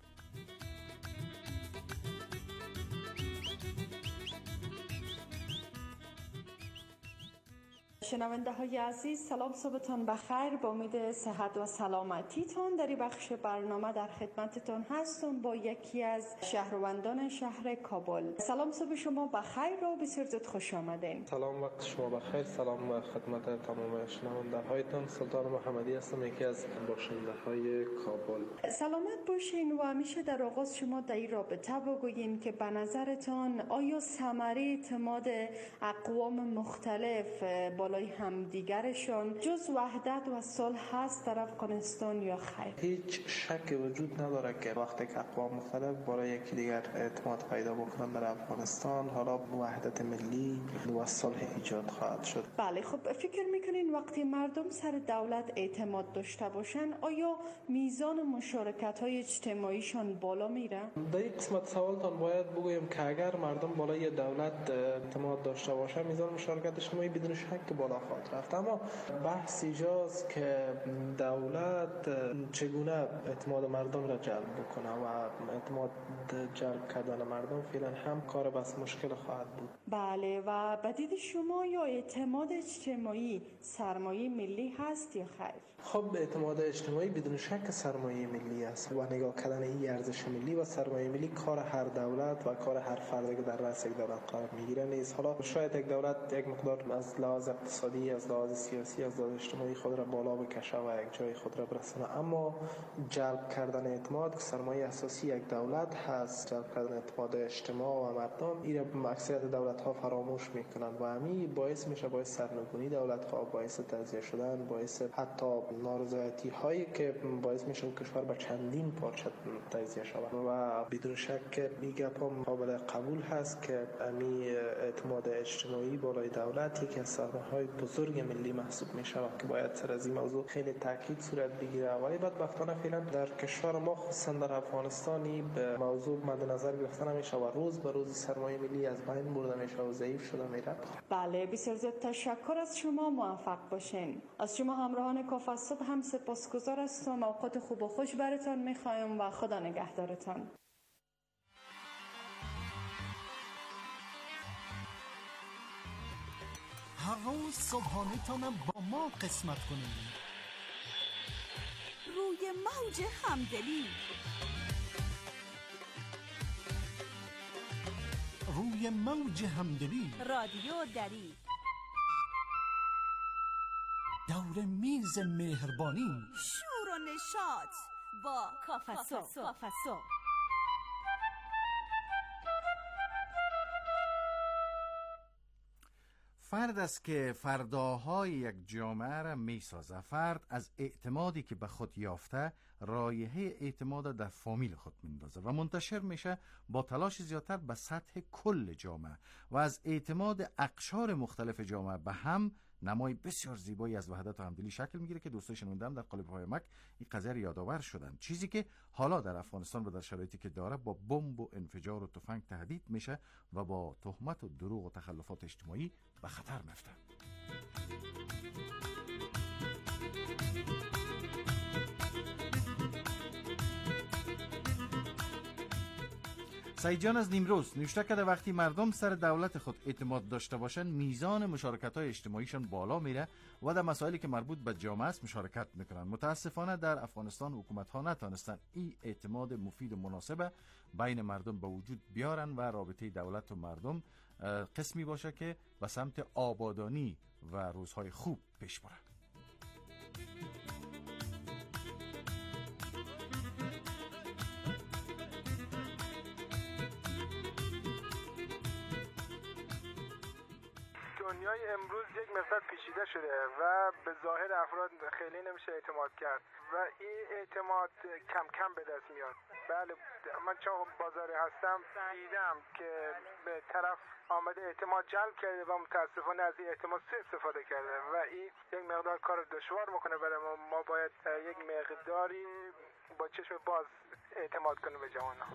شنونده های عزیز، سلام صبحتان بخیر. با امید صحت و سلامتیتان در این بخش برنامه در خدمتتان هستم با یکی از شهروندان شهر کابل. سلام صبح شما بخیر و بسیار زود خوش آمدین. سلام وقت شما بخیر. سلام خدمت تمام شنونده هایتان. سلطان محمدی هستم، یکی از باشنده های کابل. سلامت باشین و همیشه در آغاز شما در این رابطه بگویین که به نظرتان آیا ثمره اعتماد اقوام مختلف بالای همدیگرشان جز وحدت و صلح هست در افغانستان یا خیر؟ هیچ شکی وجود نداره که وقتی که اقوام مختلف بالای یکی دیگر اعتماد پیدا بکنن در افغانستان، حالا وحدت ملی و صلح ایجاد خواهد شد. بله، خب فکر میکنین وقتی مردم سر دولت اعتماد داشته باشن آیا میزان مشارکت های اجتماعیشان بالا میره؟ در این قسمت سوالتان باید بگویم که اگر مردم بالای دولت اعتماد داشته باشن میزان مشارکت اجتماعی بدون شک بالا خواهد رفت. اما بحث اینجاست که دولت چگونه اعتماد مردم را جلب بکنه و اعتماد جلب کردن مردم فعلا هم کار بس مشکل خواهد بود. بله، و به دید شما یا اعتماد اجتماعی سرمایه ملی هست یا خیر؟ خب اعتماد اجتماعی بدون شک سرمایه ملی است و نگاه کردن این ارزش ملی و سرمایه ملی کار هر دولت و کار هر فردی که در رأس یک دولت قرار میگیره نیست. حالا شاید یک دولت یک مقدار از لحاظ اقتصادی، از لحاظ سیاسی، از لحاظ اجتماعی خود را بالا بکشه و یک جای خود را برسونه، اما جلب کردن اعتماد سرمایه اساسی یک دولت هست. جلب کردن اعتماد اجتماع و مردم این را اکثریت دولت ها فراموش میکنند و همین باعث میشه باعث سرنگونی دولت ها، باعث تجزیه شدن، باعث حتی نارضایتی هایی که باعث میشه کشور به چندین پارچه تجزیه شود و بدون شک این گپ هم قابل قبول هست که همین اعتماد اجتماعی بالای دولت یکی از سرمایه‌های بزرگ ملی محسوب میشه که باید سر از این موضوع خیلی تاکید صورت بگیره. ولی بدبختانه فعلا در کشور ما خصوصا در افغانستانی به موضوع مد نظر گرفته نمیشه و روز به روز سرمایه ملی از بین برده میشه و ضعیف شده میره. بله، بسیار زیاد تشکر از شما. موفق باشین. از شما همراهان کافه صبح هم سپاسگزار هستم. اوقات خوب و خوش براتون میخوایم و خدا نگهدارتان. هر روز صبحانه تانم با ما قسمت کنید. روی موج همدلی، روی موج همدلی، رادیو دری. دور میز مهربانی، شور و نشاط با کافسو. فرد است که فرداهای یک جامعه را می سازه. فرد از اعتمادی که به خود یافته رایحه اعتماد در فامیل خود میندازه و منتشر میشه با تلاش زیادتر به سطح کل جامعه و از اعتماد اقشار مختلف جامعه به هم نمای بسیار زیبایی از وحدت و همدلی شکل میگیره که دوستای شنونده هم در قالب پیامک این قضیه یادآور شدن. چیزی که حالا در افغانستان و در شرایطی که داره با بمب و انفجار و تفنگ تهدید میشه و با تهمت و دروغ و تخلفات اجتماعی به خطر میفته. سعید جان از نیمروز نوشته کرده وقتی مردم سر دولت خود اعتماد داشته باشن میزان مشارکت‌های اجتماعیشان بالا میره و در مسائلی که مربوط به جامعه است مشارکت میکنن. متاسفانه در افغانستان حکومت‌ها نتونستن این اعتماد مفید و مناسب بین مردم به وجود بیارن و رابطه دولت و مردم قسمی باشه که به سمت آبادانی و روزهای خوب پیش بره. دنیای امروز یک مقدار پیچیده شده و به ظاهر افراد خیلی نمیشه اعتماد کرد و این اعتماد کم کم به دست میاد. بله من چون بازاری هستم دیدم که به طرف آمده اعتماد جلب کرده و متاسفانه از این اعتماد سوء استفاده کرده و این یک مقدار کار دشوار میکنه برای ما باید یک مقداری با چشم باز اعتماد کنیم به جوانان.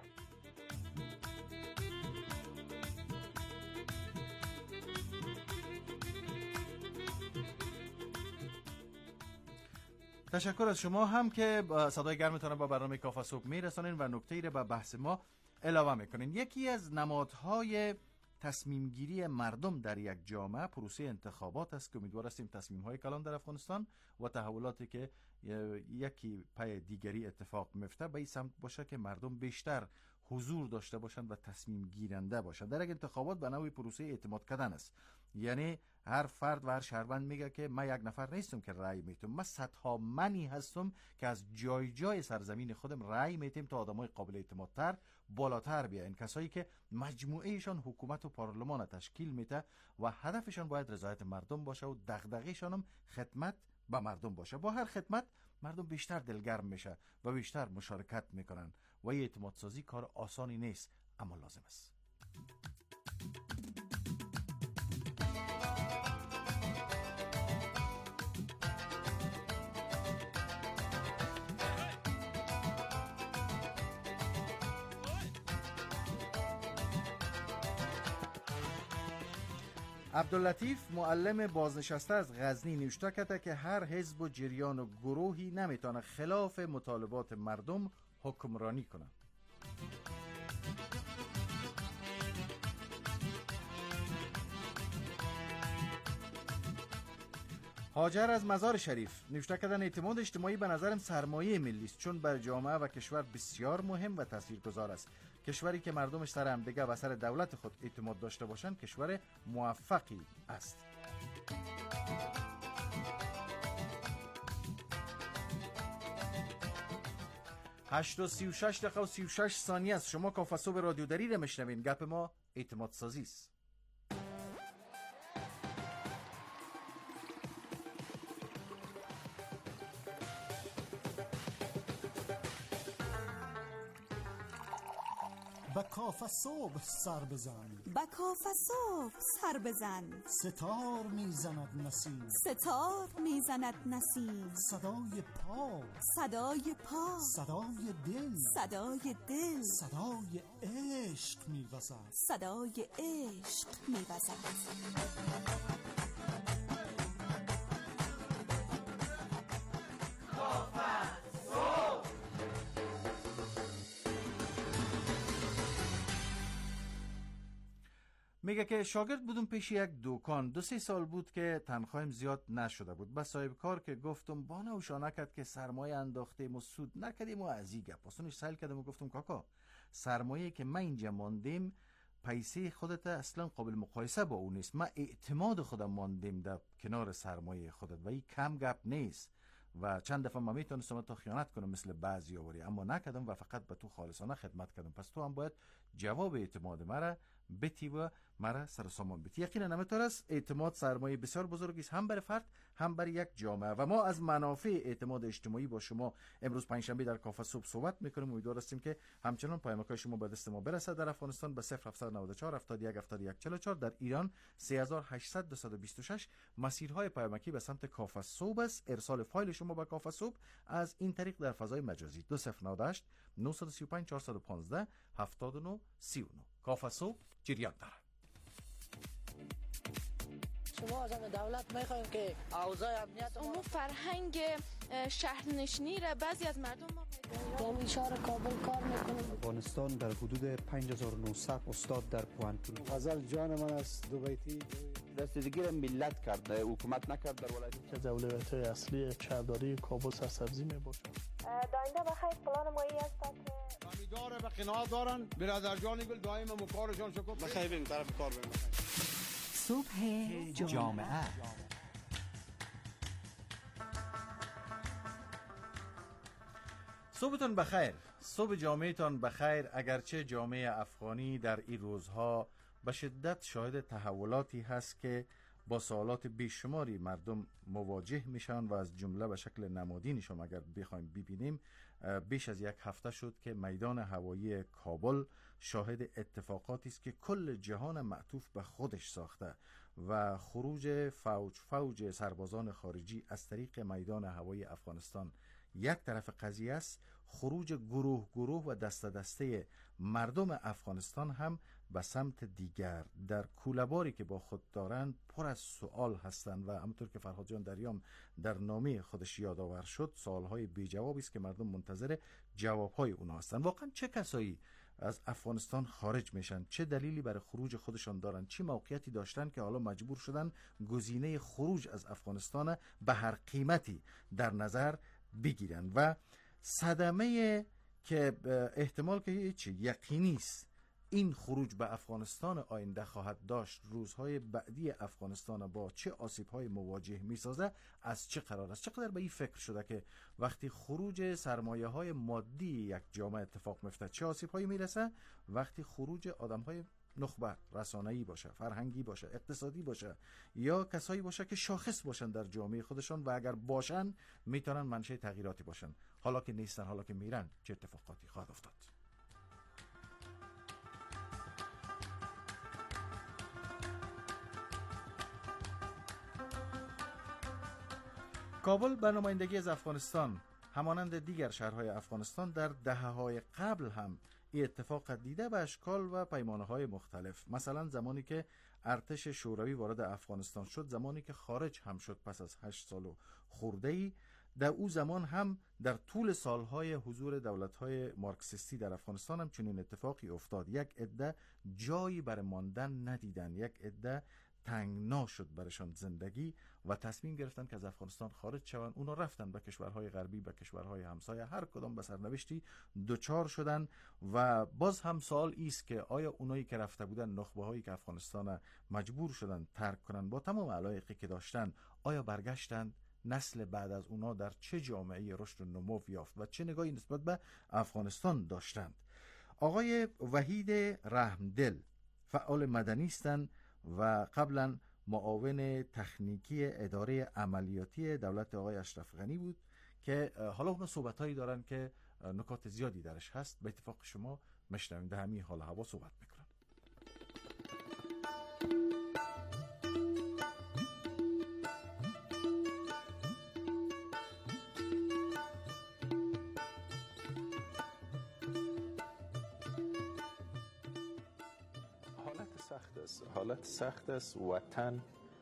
تشکر از شما هم که صدای گرمتان را با برنامه کافه صبح میرسانین و نکته‌ای را به بحث ما اضافه میکنین. یکی از نمادهای تصمیم گیری مردم در یک جامعه پروسه انتخابات است که امیدوار هستیم تصمیم های کلان در افغانستان و تحولاتی که یکی پای دیگری اتفاق میفته به این سمت باشه که مردم بیشتر حضور داشته باشند و تصمیم گیرنده باشند. در یک انتخابات به نوعی پروسه اعتماد کردن است، یعنی هر فرد و هر شهروند میگه که من یک نفر نیستم که رأی میتم، من صدها منی هستم که از جای جای سرزمین خودم رأی میتم تا آدمای قابل اعتمادتر بالاتر بیاین، کسایی که مجموعهشان حکومت و پارلمان تشکیل میده و هدفشان باید رضایت مردم باشه و دغدغه‌شان هم خدمت به مردم باشه. با هر خدمت مردم بیشتر دلگرم میشه و بیشتر مشارکت میکنن و این اعتماد سازی کار آسانی نیست اما لازم است. عبداللطیف معلم بازنشسته از غزنی نوشته کرده که هر حزب و جریان و گروهی نمیتونه خلاف مطالبات مردم حکمرانی کنه. هاجر از مزار شریف نوشته کردن اعتماد اجتماعی به نظرم سرمایه ملی است، چون بر جامعه و کشور بسیار مهم و تاثیرگذار است. کشوری که مردمش سر همدیگه و سر دولت خود اعتماد داشته باشند کشور موفقی است. هشت و 36 دقیقه و 36 ثانیه است. شما کافه صبح رادیو دری رو میشنوین. گپ ما اعتماد سازی است. با کافه صبح سر بزن، با کافه صبح سر بزن، ستار میزند نسیم، ستار میزند نسیم، صدای پا، صدای پا، صدای دل، صدای دل، صدای عشق میوزد، صدای عشق میوزد. میگه که شاگرد بودم پیش یک دکان، 2-3 سال بود که تنخواهم زیاد نشده بود. با صاحب کار که گفتم با نوشا نکرد که سرمایه انداختیم و سود نکردیم و از این گپ. پاسونش سهل کردم و گفتم کاکا سرمایه که من اینجا ماندیم پیسه خودت اصلا قابل مقایسه با اون نیست. من اعتماد خودم ماندیم در کنار سرمایه خودت و این کم گپ نیست و چند دفعه من میتونستم تا خیانت کنم مثل بعضی آوری، اما نکردم و فقط به تو خالصانه خدمت کردم. پس تو هم باید جواب اعتماد مرا بتی و مرا سر سامان بتی. یقینا همینطور است. اعتماد سرمایه بسیار بزرگی است، هم برای فرد هم برای یک جامعه و ما از منافع اعتماد اجتماعی با شما امروز پنجشنبه در کافه صبح صحبت میکنیم. امیدوار هستیم که همچنان پیامک‌های شما به دست ما برسد. در افغانستان به 0794 71 71 44، در ایران 3800 مسیرهای پیامکی به سمت کافه صبح است. ارسال فایل شما به کافه صبح از این طریق در فضای مجازی 2098 935 415 79 39. کافه صبح جریان داره. شما از دولت میخوایم که اوضاع امنیت اون فرهنگ شهرنشینی را بعضی از مردم ما در شهر کابل کار میکنیم. افغانستان در حدود 5900 استاد در پوانتون. غزل جان من است دو بیتی رسیدگی را ملت کرده، حکومت نکرد. در ولایت که از اولویت‌های اصلی شهرداری کابل سرسبزی میباشد. داینده بخیر پلان مایی است که امیدواره به قناعت دارن. برادر جان گل دائم مکارشان شکر بخیر بریم طرف کار بریم. صبح جامعه. صبحتون بخیر. صبح جامعهتان بخیر. اگرچه جامعه افغانی در این روزها به شدت شاهد تحولاتی هست که با سوالات بیشماری مردم مواجه میشن و از جمله به شکل نمادینشون اگر بخوایم ببینیم بیش از یک هفته شد که میدان هوایی کابل شاهد اتفاقاتی است که کل جهان معطوف به خودش ساخته و خروج فوج سربازان خارجی از طریق میدان هوایی افغانستان یک طرف قضیه است. خروج گروه و دسته مردم افغانستان هم به سمت دیگر در کوله‌باری که با خود دارند پر از سوال هستند و همونطور که فرهاد جان دریام در نامه خودش یادآور شد سوالهای بی جوابی است که مردم منتظر جوابهای اونها هستند. واقعا چه کسایی از افغانستان خارج میشن؟ چه دلیلی برای خروج خودشان دارن؟ چه موقعیتی داشتن که حالا مجبور شدن گزینه خروج از افغانستان به هر قیمتی در نظر بگیرن؟ و صدمه که احتمال که یقینی است این خروج به افغانستان آینده خواهد داشت، روزهای بعدی افغانستان با چه آسیب‌های مواجه می‌سازه، از چه قرار است؟ چقدر به این فکر شده که وقتی خروج سرمایه‌های مادی یک جامعه اتفاق میفته چه آسیب‌هایی میرسه؟ وقتی خروج آدم‌های نخبه، رسانه‌ای باشه، فرهنگی باشه، اقتصادی باشه یا کسایی باشه که شاخص باشن در جامعه خودشان و اگر باشن میتونن منشأ تغییراتی باشن، حالا که نیستن، حالا که میرن چه اتفاقاتی خواهد افتاد؟ کابل به نمایندگی از افغانستان همانند دیگر شهرهای افغانستان در دهه‌های قبل هم این اتفاق دیده به اشکال و پیمانه‌های مختلف. مثلا زمانی که ارتش شوروی وارد افغانستان شد، زمانی که خارج هم شد پس از 8 سال و خرده‌ای، در او زمان هم در طول سالهای حضور دولت‌های مارکسیستی در افغانستان هم چنین اتفاقی افتاد. یک عده جایی برای ماندن ندیدن، یک عده تنگنا شد برشان زندگی و تصمیم گرفتن که از افغانستان خارج شوند. اونا رفتن به کشورهای غربی، به کشورهای همسایه، هر کدام به سرنوشتی دوچار شدن و باز هم سوال ایست که آیا اونایی که رفته بودن، نخبه‌هایی که افغانستان مجبور شدن ترک کنن با تمام علایقی که داشتن، آیا برگشتن؟ نسل بعد از اونا در چه جامعه رشد و نمو یافت و چه نگاهی نسبت به افغانستان داشتند؟ آقای وحید رحمدل فعال مدنی هستند و قبلا معاون تکنیکی اداره عملیاتی دولت آقای اشرف غنی بود که حالا اونا صحبتایی دارن که نکات زیادی درش هست. به اتفاق شما مشنویم در همین حال هوا صحبت میکنن. حالت سخت است. وطن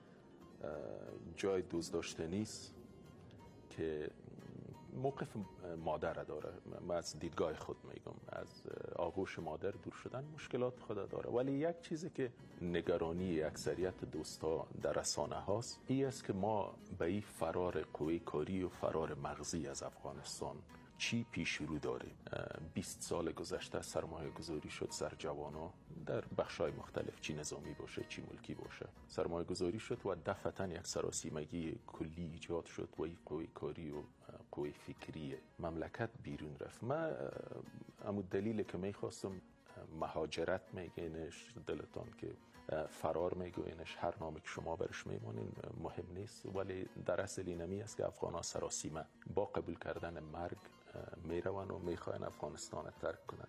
جای دوست داشته نیست که موقف مادر داره. من از دیدگاه خود میگم، از آغوش مادر دور شدن مشکلات خود داره، ولی یک چیزی که نگرانی اکثریت دوستا در رسانه هاست این است که ما به این فرار قوی کاری و فرار مغزی از افغانستان چی پیش رو داریم. 20 سال گذشته سرمایه گذاری شد سر جوانا، در بخش‌های مختلف، چی نظامی باشه چی ملکی باشه، سرمایه گذاری شد و دفعتاً یک سراسیمگی کلی ایجاد شد و این قوه کاری و قوه فکری مملکت بیرون رفت. من همون دلیل که میخواستم مهاجرت میگینش دلتان که فرار میگوینش، هر نامی که شما برش میمونین مهم نیست، ولی در اصل اینمی است که افغان‌ها سراسیمه با قبول کردن مرگ میرون و میخواین افغانستان ترک کنن.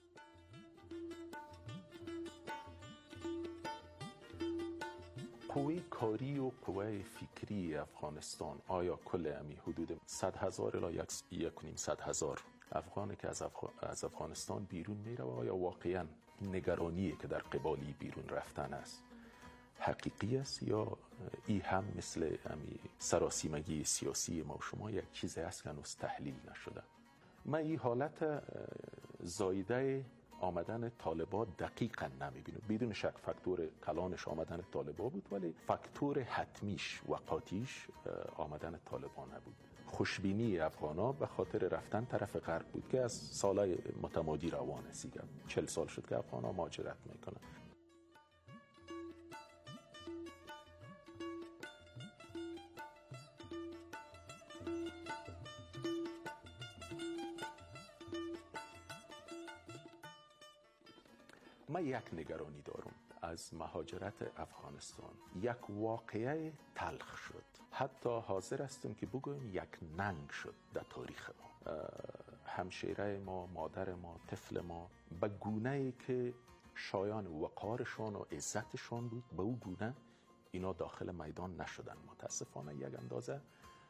قوه کاری و قوه فکری افغانستان، آیا کل امی حدود 100,000 الی 1,500,000 افغانی که از افغانستان بیرون میره، آیا واقعا نگرانیه که در قبالی بیرون رفتن است حقیقی است، یا ای هم مثل امی سراسیمگی سیاسی ما و شما یک چیزی است که هنوز تحلیل نشده؟ من این حالت زایده آمدن طالبان دقیقا نمیبینم. بدون شک فاکتور کلانش آمدن طالبان بود، ولی فاکتور حتمیش و قاطیش آمدن طالبان نبود. خوشبینی افغانا به خاطر رفتن طرف غرب بود که از سالهای متمادی روان است. 40 سال شد که افغانا مهاجرت میکنن. من یک نگرانی دارم از مهاجرت افغانستان. یک واقعه تلخ شد، حتی حاضر هستم که بگویم یک ننگ شد در تاریخ ما. همشیره ما، مادر ما، طفل ما به گونه‌ای که شایان وقارشان و عزتشان بود، به او گونه اینا داخل میدان نشدن. متاسفانه یک اندازه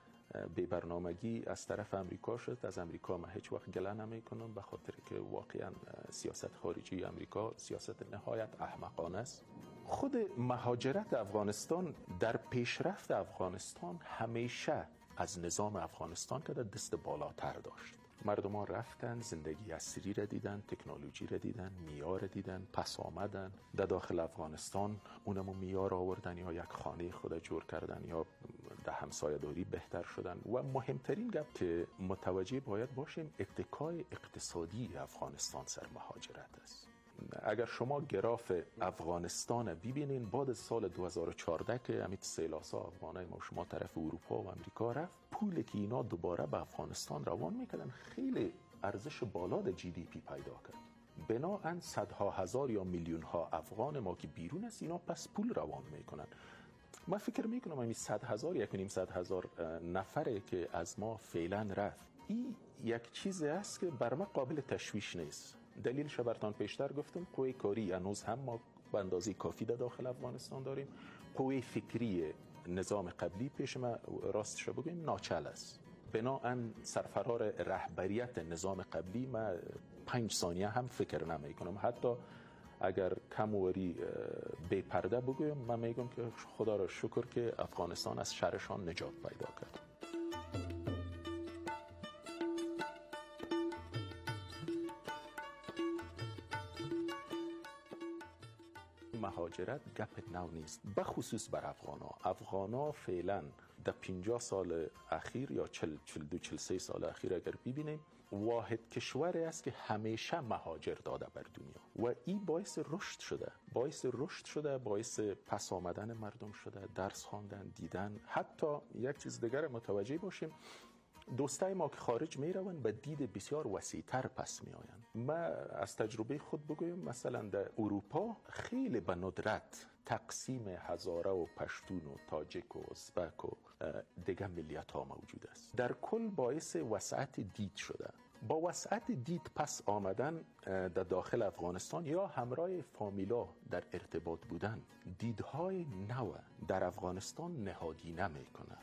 بی برنامگی از طرف امریکا شد. از امریکا من هیچ وقت گله نمی کنم، به خاطر که واقعا سیاست خارجی امریکا سیاست نهایت احمقانه است. خود مهاجرت افغانستان در پیشرفت افغانستان همیشه از نظام افغانستان که در دست بالاتر داشت. مردمان رفتن، زندگی عصری را دیدن، تکنولوژی را دیدن، میار دیدن، پس آمدن در داخل افغانستان اونمو میار آوردن یا یک خانه خود جور کردن یا در همسایه‌داری بهتر شدن. و مهمترین گپ که متوجه باید باشیم اتکای اقتصادی افغانستان سر مهاجرت است. اگر شما گراف افغانستان ببینین بعد از سال 2014 که امیت سیلاسا افغانای ما شما طرف اروپا و امریکا رفت، پولی که اینا دوباره به افغانستان روان میکردن خیلی ارزش بالا در جی دی پی پیدا کرد. بناهن صدها هزار یا میلیون ها افغان ما که بیرون است اینا پس پول روان میکنن. من فکر میکنم همین 100,000 1,500,000 نفره که از ما فعلا رفت، این یک چیزی است که بر ما قابل تشویش نیست. دلیلش براتون پیشتر گفتم، قوه کاری هنوز هم ما به اندازه کافی در داخل افغانستان داریم. قوه فکری نظام قبلی پیش ما راستش بگویم ناچل است. بناهن سرفرار رهبریت نظام قبلی ما 5 ثانیه هم فکر نمی کنم. حتی اگر کموری بی پرده بگویم، من میگم که خدا را شکر که افغانستان از شرشان نجات پیدا کرد. مهاجرت گپ نو نیست، بخصوص بر افغانا فعلا در 50 سال اخیر یا 42-43 سال اخیر اگر ببینیم، واحد کشوری است که همیشه مهاجر داده بر دنیا و این باعث رشد شده، باعث پس آمدن مردم شده، درس خواندن، دیدن. حتی یک چیز دیگر متوجه باشیم، دوستای ما که خارج می روند به دید بسیار وسیع‌تر پس می آیند. من از تجربه خود بگویم، مثلا در اروپا خیلی به ندرت تقسیم هزاره و پشتون و تاجک و ازبک و دیگه ملیت ها موجود است. در کل باعث وسعت دید شده. با وسعت دید پس آمدن در داخل افغانستان یا همراه فامیلا در ارتباط بودن، دیدهای نو در افغانستان نهادینه می کنه.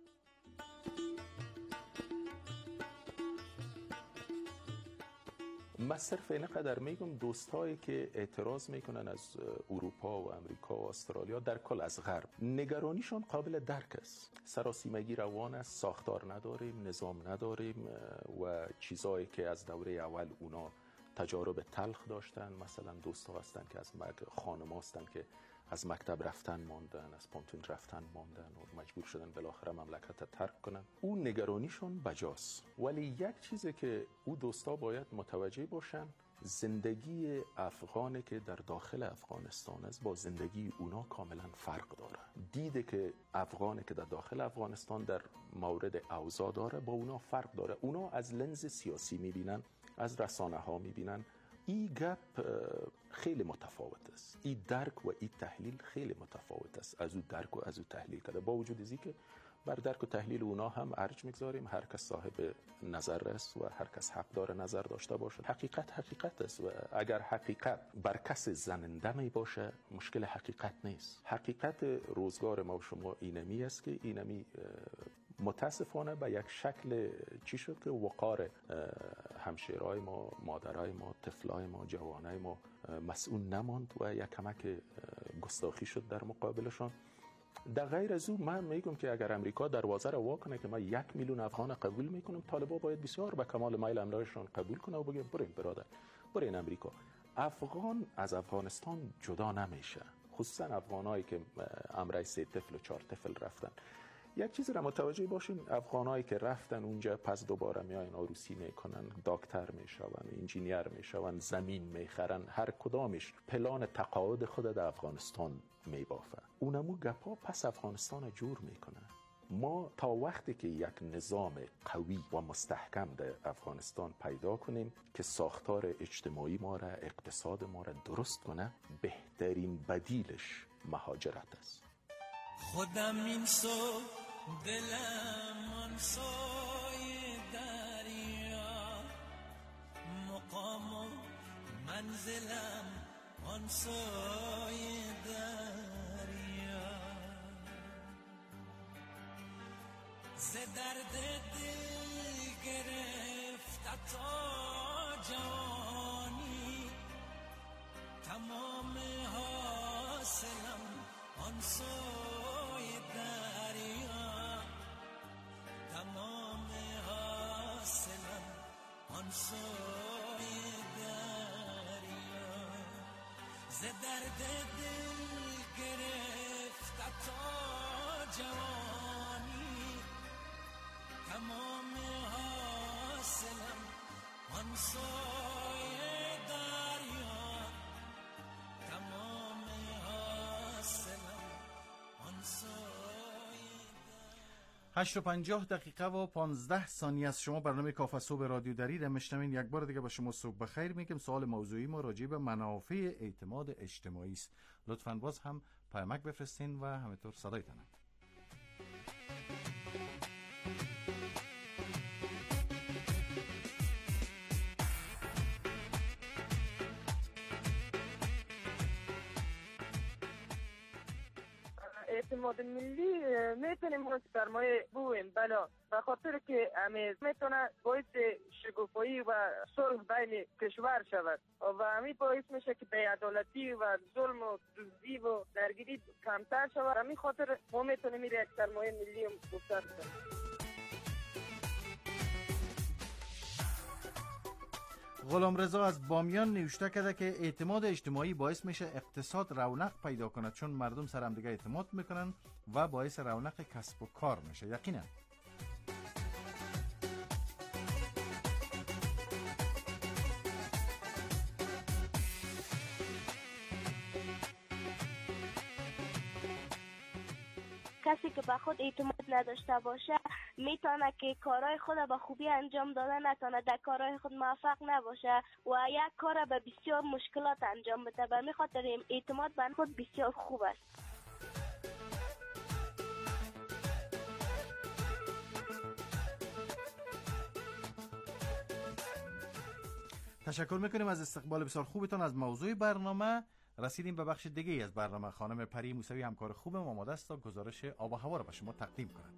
من صرف این قدر میگم، دوستایی که اعتراض میکنن از اروپا و امریکا و استرالیا، در کل از غرب، نگرانیشون قابل درک است. سراسیمگی روان است، ساختار نداریم، نظام نداریم و چیزایی که از دوره اول اونا تجارب تلخ داشتن. مثلا دوستا هستن که از خانم هستن که از مکتب رفتن ماندن، از پانتون رفتن ماندن و مجبور شدن بالاخره مملکت ترک کنن. اون نگرانیشون بجاست، ولی یک چیزی که او دوستا باید متوجه باشن، زندگی افغانی که در داخل افغانستان است با زندگی اونا کاملا فرق داره. دیده که افغانی که در داخل افغانستان در مورد اوضاع داره با اونا فرق داره. اونا از لنز سیاسی میبینن، از رسانه ها میبینن. این گپ خیلی متفاوت است. این درک و این تحلیل خیلی متفاوت است از او درک و از او تحلیل کرده. با وجود ازی که بر درک و تحلیل اونا هم ارج میگذاریم، هر کس صاحب نظر است و هر کس حق داره نظر داشته باشه. حقیقت است و اگر حقیقت بر کس زننده می باشه مشکل حقیقت نیست. حقیقت روزگار ما و شما اینمی است که اینمی متاسفانه به یک شکل چی شد که وقار همشیرهای ما، مادرای ما، طفلای ما، جوانای ما مسئول نماند و یک کمک گستاخی شد در مقابلشان. در غیر از او من میگم که اگر امریکا دروازه را وا کنه که ما 1 میلیون افغان قبول میکنم، طالبا باید بسیار به کمال میل املایشان قبول کنه و بگیم برین برادر، برین امریکا. افغان از افغانستان جدا نمیشه، خصوصا افغانایی که امرای 3 طفل و 4 طفل رفتن. یک چیز را متوجه باشین، افغانایی که رفتن اونجا پس دوباره میاین عروسی میکنن، دکتر میشون، انجینیر میشون، زمین میخرن، هر کدامش پلان تقاعد خود در افغانستان میبافه. اونمو گپا پس افغانستان جور میکنه. ما تا وقتی که یک نظام قوی و مستحکم در افغانستان پیدا کنیم که ساختار اجتماعی ما را، اقتصاد ما را درست کنه، بهترین بدیلش مهاجرت است. خودم این صبح دلم آن سایه دریا، مقام و منزلم آن سایه دریا، ز درد دل گرفت تا جوانی، تمام حاصلم آن سوی دریا، تمام حاصلم آن سوی دریا، ز درد دل گرفت تا جوانی، تمام حاصلم آن سوی دریا، تمام حاصلم آن سوی. 8:50 و 15 ثانیه از شما برنامه کافه صبح رادیو دری میشنوین. یک بار دیگه با شما صبح بخیر میگم. سوال موضوعی ما راجع به منافع اعتماد اجتماعی است. لطفاً باز هم پیامک بفرستین و همینطور صدایتان. اعتماد ملی میتونیم اون سرمایه بویم، بله، به خاطر که امیز میتونه باعث شکوفایی و صلح بین کشور شود و همین باعث میشه که بی‌عدالتی و ظلم و دزدی و درگیری کمتر شود. همین خاطر ما میتونیم یک سرمایه ملی مستقر کنیم. غلامرضا از بامیان نوشته کرده که اعتماد اجتماعی باعث میشه اقتصاد رونق پیدا کنه، چون مردم سر هم دیگه اعتماد میکنن و باعث رونق کسب و کار میشه. یقینا کسی که به خود اعتماد نداشته باشه میتونه که کارهای خود به خوبی انجام داده نتونه، در کارهای خود موفق نباشه و یک کار به بسیار مشکلات انجام بده. به همین خاطر اعتماد به خود بسیار خوب است. تشکر میکنیم از استقبال بسیار خوبتان از موضوع برنامه. رسیدیم به بخش دیگه از برنامه. خانم پری موسوی همکار خوبم آماده است تا گزارش آب و هوا را به شما تقدیم کند.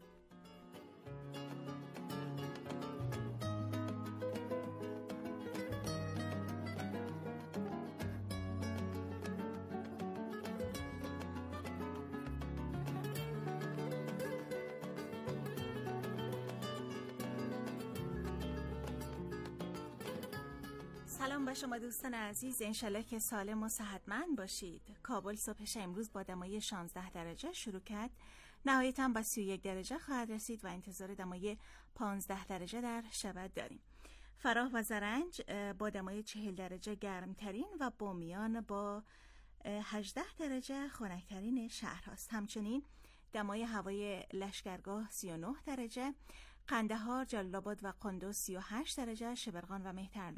سلام به شما دوستان عزیز، انشالله که سالم و صحتمند باشید. کابل صبحش امروز با دمای 16 درجه شروع کرد، نهایتاً با 31 درجه خواهد رسید و انتظار دمای 15 درجه در شب داریم. فراه و زرنج با دمای 40 درجه گرمترین و بامیان با 18 درجه خنکترین شهر هاست. همچنین دمای هوای لشکرگاه 39 درجه، قندهار، جلال آباد و قندوز 38 درجه، شبرغان و مهترلام